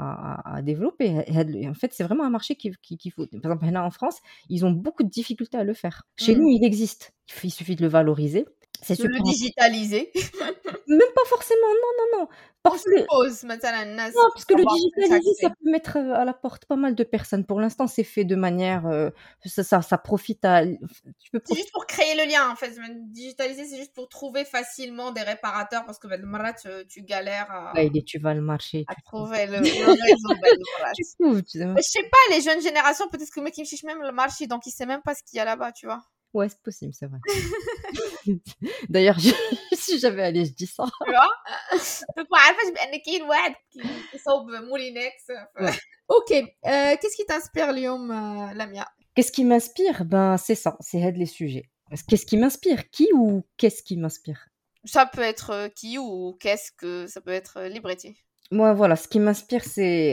Speaker 1: à développer. En fait, c'est vraiment un marché qu'il faut. Par exemple, en France, ils ont beaucoup de difficultés à le faire. Chez nous, il existe. Il suffit de le valoriser. C'est
Speaker 2: De le
Speaker 1: super important.
Speaker 2: digitaliser.
Speaker 1: Même pas forcément, non, non, non.
Speaker 2: On
Speaker 1: Parfois le
Speaker 2: suppose مثلًا الناس
Speaker 1: Non, parce que le
Speaker 2: بطبعهم مش
Speaker 1: digitaliser, ça
Speaker 2: عاجبهم.
Speaker 1: peut mettre, à la porte pas mal de personnes. Pour l'instant, c'est fait de manière, ça profite à tu peux
Speaker 2: C'est
Speaker 1: profiter.
Speaker 2: juste pour créer le lien en fait. Digitaliser, c'est juste pour trouver facilement des réparateurs parce que بعد المرات tu galères
Speaker 1: Tu vas le marché,
Speaker 2: à
Speaker 1: tu trouves.
Speaker 2: trouver le réseau بعد
Speaker 1: Tu
Speaker 2: المرات.
Speaker 1: trouves, tu sais?
Speaker 2: Mais je sais pas, les jeunes générations, peut-être que le mec il يمشيش même le marché, donc il sait même pas ce qu'il y a là-bas, tu vois?
Speaker 1: Ouais, c'est possible, c'est vrai. D'ailleurs, si j'avais allé, je dis ça.
Speaker 2: Tu vois? Donc ما عارفاش بأن كاين واحد كيصاوب مولينكس
Speaker 1: Ouais.
Speaker 2: OK. Qu'est-ce qui t'inspire اليوم Lamia?
Speaker 1: Qu'est-ce qui m'inspire? Ben, c'est ça, c'est les sujets. Qu'est-ce qui m'inspire? Qui ou qu'est-ce qui m'inspire?
Speaker 2: Ça peut être qui ou qu'est-ce que ça peut être libretti.
Speaker 1: Moi, voilà, ce qui m'inspire,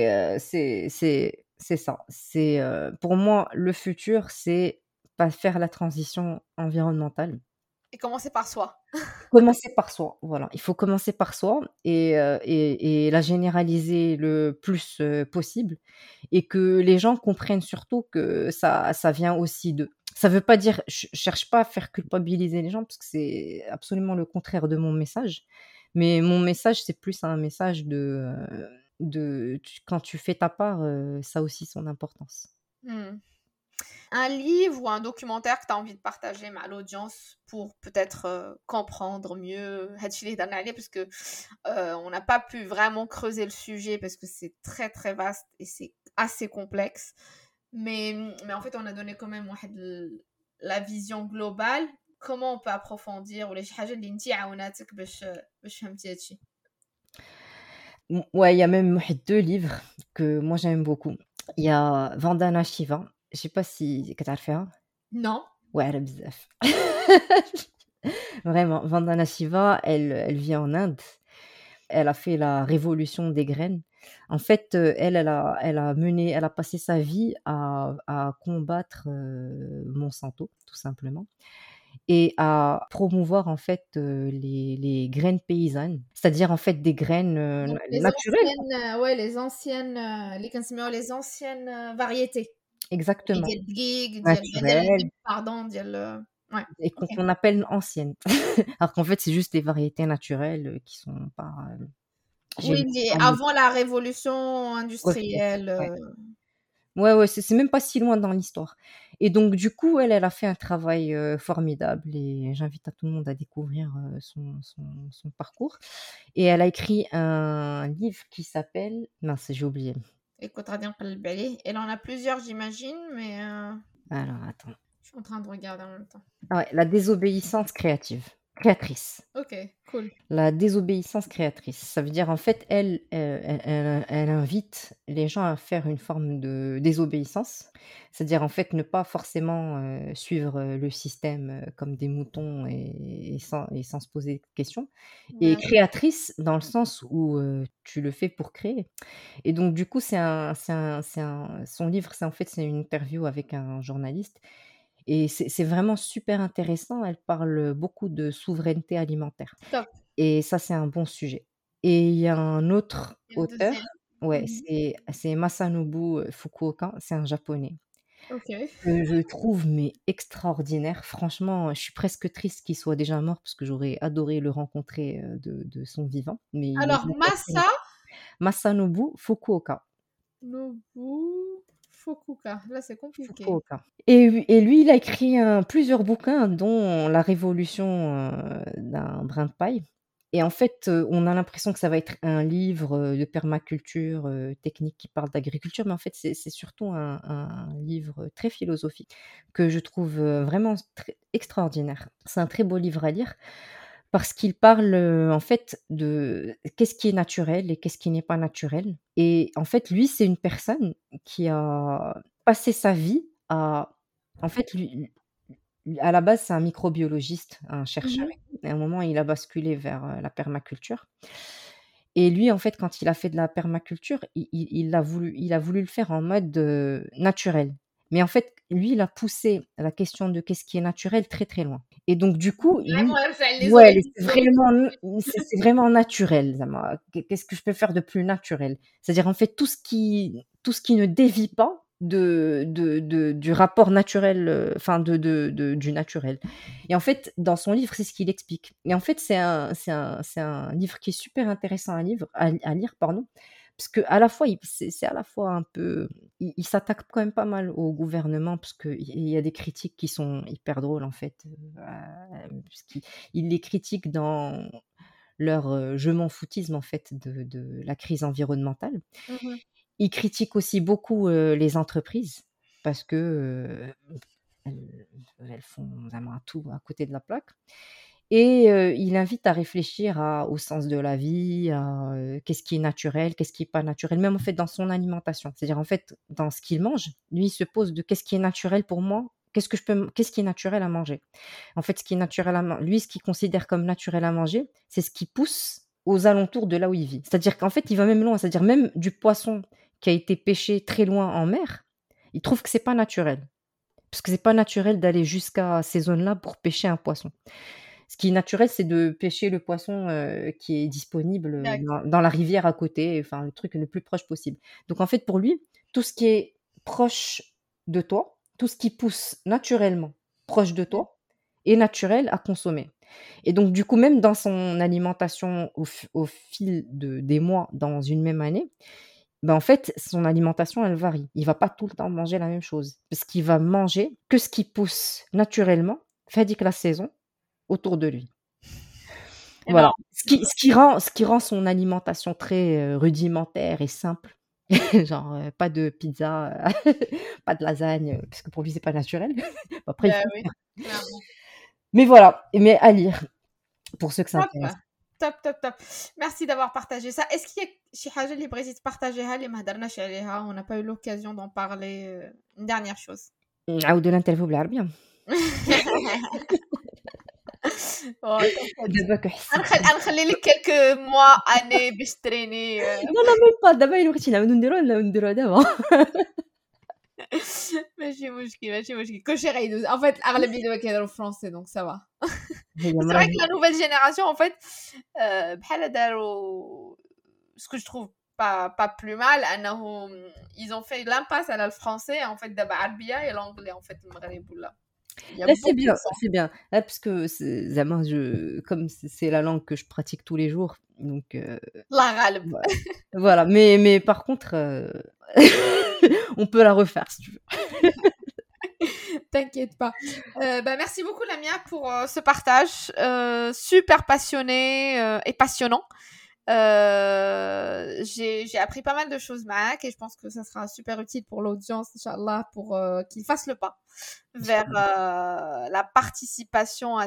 Speaker 1: c'est ça. C'est, pour moi, le futur, c'est pas faire la transition environnementale.
Speaker 2: Et commencer par soi.
Speaker 1: Commencer par soi, voilà. Il faut commencer par soi et la généraliser le plus, possible et que les gens comprennent surtout que ça vient aussi d'eux. Ça veut pas dire je cherche pas à faire culpabiliser les gens parce que c'est absolument le contraire de mon message. Mais mon message, c'est plus un message de quand tu fais ta part, ça a aussi son importance.
Speaker 2: Mmh. Un livre ou un documentaire que tu as envie de partager à l'audience pour peut-être comprendre mieux هادشي اللي هضرنا عليه parce que on n'a pas pu vraiment creuser le sujet parce que c'est très très vaste et c'est assez complexe mais en fait on a donné quand même la vision globale. Comment on peut approfondir ولا شي حاجه اللي انت عاوناتك باش فهمتي هادشي.
Speaker 1: Ouais, il y a même 2 livres que moi j'aime beaucoup. Il y a Vandana Shiva, je sais pas si كتعرفيها؟
Speaker 2: Non.
Speaker 1: واعرة بزاف. Vraiment, Vandana Shiva, elle vit en Inde. Elle a fait la révolution des graines. En fait, elle a passé sa vie à combattre, Monsanto, tout simplement et à promouvoir, en fait, les graines paysannes. C'est-à-dire, en fait, des graines,
Speaker 2: Donc les
Speaker 1: naturelles, quoi.
Speaker 2: anciennes ouais les anciennes اللي كنسميوها les anciennes variétés. يعني
Speaker 1: Exactement,
Speaker 2: ديال الدقيق ديال
Speaker 1: naturelles
Speaker 2: الهيل باردون ديال ouais.
Speaker 1: et
Speaker 2: OK.
Speaker 1: qu'on appelle anciennes. Alors qu'en fait, c'est juste des variétés naturelles, qui sont pas,
Speaker 2: Oui, les
Speaker 1: génétiquement
Speaker 2: avant la révolution
Speaker 1: modifiées.
Speaker 2: industrielle,
Speaker 1: Ouais. Ouais, ouais, c'est même pas si loin dans l'histoire et donc du coup, elle a fait un travail, formidable et j'invite à tout le monde à découvrir, son parcours et elle a écrit un livre qui s'appelle mince, j'ai oublié.
Speaker 2: écoute غادي نقلب عليه. Elle en a plusieurs j'imagine, mais
Speaker 1: Alors attends.
Speaker 2: je suis en train de regarder en même temps.
Speaker 1: Ah ouais, La désobéissance créatrice.
Speaker 2: OK, cool.
Speaker 1: La désobéissance créatrice. Ça veut dire en fait, elle invite les gens à faire une forme de désobéissance. C'est-à-dire en fait ne pas forcément, suivre, le système, comme des moutons et sans se poser de questions et
Speaker 2: Ouais.
Speaker 1: créatrice dans le sens où, tu le fais pour créer et donc du coup c'est un son livre, c'est une interview avec un journaliste et c'est vraiment super intéressant. Elle parle beaucoup de souveraineté alimentaire.
Speaker 2: Top.
Speaker 1: Et ça, c'est un bon sujet. Et il y a un autre
Speaker 2: Et le
Speaker 1: auteur,
Speaker 2: 2e?
Speaker 1: ouais,
Speaker 2: Mmh.
Speaker 1: c'est Masanobu, Fukuoka, c'est un japonais
Speaker 2: OK.
Speaker 1: que je trouve mais extraordinaire. Franchement, je suis presque triste qu'il soit déjà mort parce que j'aurais adoré le rencontrer, de son vivant, mais il est
Speaker 2: Alors
Speaker 1: mort il y a très longtemps. Masanobu Fukuoka,
Speaker 2: Nobu Fukuoka. Là, c'est compliqué.
Speaker 1: Fukuoka et lui, il a écrit plusieurs bouquins dont La révolution, d'un brin de paille. Et en fait, on a l'impression que ça va être un livre, de permaculture, technique qui parle d'agriculture, mais en fait, c'est surtout un livre très philosophique que je trouve, vraiment très extraordinaire. C'est un très beau livre à lire parce qu'il parle, en fait, de qu'est-ce qui est naturel et qu'est-ce qui n'est pas naturel et en fait, lui, c'est une personne qui a passé sa vie à en fait, lui, à la base, c'est un microbiologiste, un chercheur
Speaker 2: Mmh.
Speaker 1: et à un moment, il a basculé vers, la permaculture et lui, en fait, quand il a fait de la permaculture, il a voulu le faire en mode, naturel. Mais en fait, lui, il a poussé la question de qu'est-ce qui est naturel très, très loin et donc du coup,
Speaker 2: Vraiment
Speaker 1: lui
Speaker 2: elle les
Speaker 1: ouais,
Speaker 2: origines
Speaker 1: c'est
Speaker 2: d'origine.
Speaker 1: vraiment c'est vraiment naturel, Zama. Qu'est-ce que je peux faire de plus naturel? C'est-à-dire, en fait, tout ce qui ne dévie pas, du rapport naturel, enfin du naturel. Et en fait, dans son livre, c'est ce qu'il explique. Et en fait, c'est un livre qui est super intéressant à lire, pardon, parce que à la fois, c'est à la fois un peu, il s'attaque quand même pas mal au gouvernement, parce qu'il y a des critiques qui sont hyper drôles, en fait, puisqu'il il les critique dans leur, je m'en foutisme, en fait, de la crise environnementale.
Speaker 2: Mhm.
Speaker 1: Il critique aussi beaucoup, les entreprises parce que, elles font vraiment tout à côté de la plaque. Et il invite à réfléchir au sens de la vie, qu'est-ce qui est naturel, qu'est-ce qui est pas naturel, même en fait dans son alimentation. C'est-à-dire en fait dans ce qu'il mange, lui il se pose de: «Qu'est-ce qui est naturel pour moi? Qu'est-ce qui est naturel à manger?» En fait, ce qui est naturel à man lui, ce qu'il considère comme naturel à manger, c'est ce qui pousse aux alentours de là où il vit. C'est-à-dire qu'en fait, il va même loin, c'est-à-dire même du poisson qui a été pêché très loin en mer, il trouve que c'est pas naturel. Parce que c'est pas naturel d'aller jusqu'à ces zones-là pour pêcher un poisson. Ce qui est naturel, c'est de pêcher le poisson, qui est disponible,
Speaker 2: D'accord.
Speaker 1: dans la rivière à côté, enfin le truc le plus proche possible. Donc en fait, pour lui, tout ce qui est proche de toi, tout ce qui pousse naturellement proche de
Speaker 2: Mm.
Speaker 1: toi est naturel à consommer. Et donc du coup, même dans son alimentation au fil des mois dans une même année, ben en fait, son alimentation, elle varie. Il va pas tout le temps manger la même chose, parce qu'il va manger que ce qui pousse naturellement, فهاديك la saison, autour de lui. Voilà.
Speaker 2: Énorme.
Speaker 1: Ce qui rend son alimentation très, rudimentaire et simple. Genre, pas de pizza, pas de lasagne, puisque pour lui c'est pas naturel. Après il
Speaker 2: Bah
Speaker 1: peut
Speaker 2: oui,
Speaker 1: faire.
Speaker 2: clairement.
Speaker 1: Mais voilà, mais à lire pour ceux que ça
Speaker 2: Top,
Speaker 1: intéresse.
Speaker 2: top, top, top. Merci d'avoir partagé ça. Est-ce qu'il y a شي حاجة اللي بغيتي تبارطاجيها اللي ما هدرناش عليها on n'a pas eu l'occasion d'en parler une dernière chose.
Speaker 1: نعاودوا لها نتلفوا بالعربية.
Speaker 2: Oh, t'inquiète.
Speaker 1: دابا كحسيت
Speaker 2: غنخلي لك quelques mois, années باش تريني
Speaker 1: non non même pas دابا إلا بغيتي نعاودو نديروها دابا.
Speaker 2: ماشي مشكل ماشي مشكل كلشي غيدوز en fait الأغلبية دابا كيهضروا français donc ça va.
Speaker 1: هي
Speaker 2: C'est
Speaker 1: مرة
Speaker 2: vrai que la nouvelle génération en fait بحال داروا ce que je trouve pas plus mal انهم ils ont fait l'impasse على الفرنسي en fait دابا عربية et l'anglais en fait المغرب ولا il y a
Speaker 1: là, c'est
Speaker 2: beaucoup
Speaker 1: bien,
Speaker 2: de ça.
Speaker 1: c'est bien. Là, parce que zama comme c'est la langue que je pratique tous les jours, donc
Speaker 2: الله غالب.
Speaker 1: voilà. Voilà, mais par contre, on peut la refaire si tu veux.
Speaker 2: T'inquiète pas. Bah, merci beaucoup Lamia pour ce partage super passionné et passionnant. J'ai appris pas mal de choses Mac et je pense que ça sera super utile pour l'audience Inch'Allah pour qu'ils fassent le pas vers la participation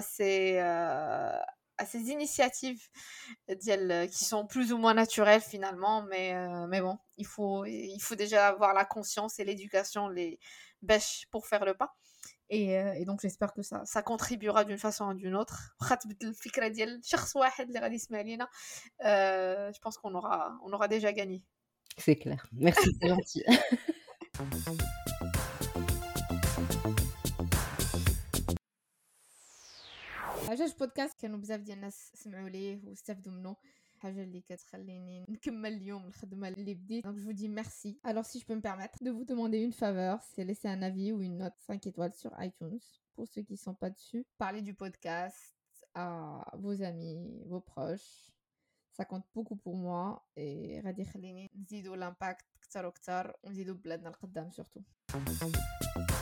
Speaker 2: à ces initiatives qui sont plus ou moins naturelles finalement mais bon il faut déjà avoir la conscience et l'éducation les bêches pour faire le pas et donc j'espère que ça contribuera d'une façon ou d'une autre je pense qu'on aura déjà gagné.
Speaker 1: C'est clair. Merci, c'est gentil.
Speaker 2: حاجة بودكاست كانوا بزاف ديال الناس سمعوا ليه واستفدوا منه حاجة اللي كتخليني نكمل اليوم الخدمة اللي بديت. Donc je vous dis merci. Alors si je peux me permettre de vous demander une faveur, c'est laisser un avis ou une note 5 étoiles sur iTunes pour ceux qui sont pas dessus. Parlez du podcast à vos amis, vos proches. Ça compte beaucoup pour moi et غادي يخليني نزيدوا l'impact كتر وكتر ونزيدوا بلادنا القدام surtout.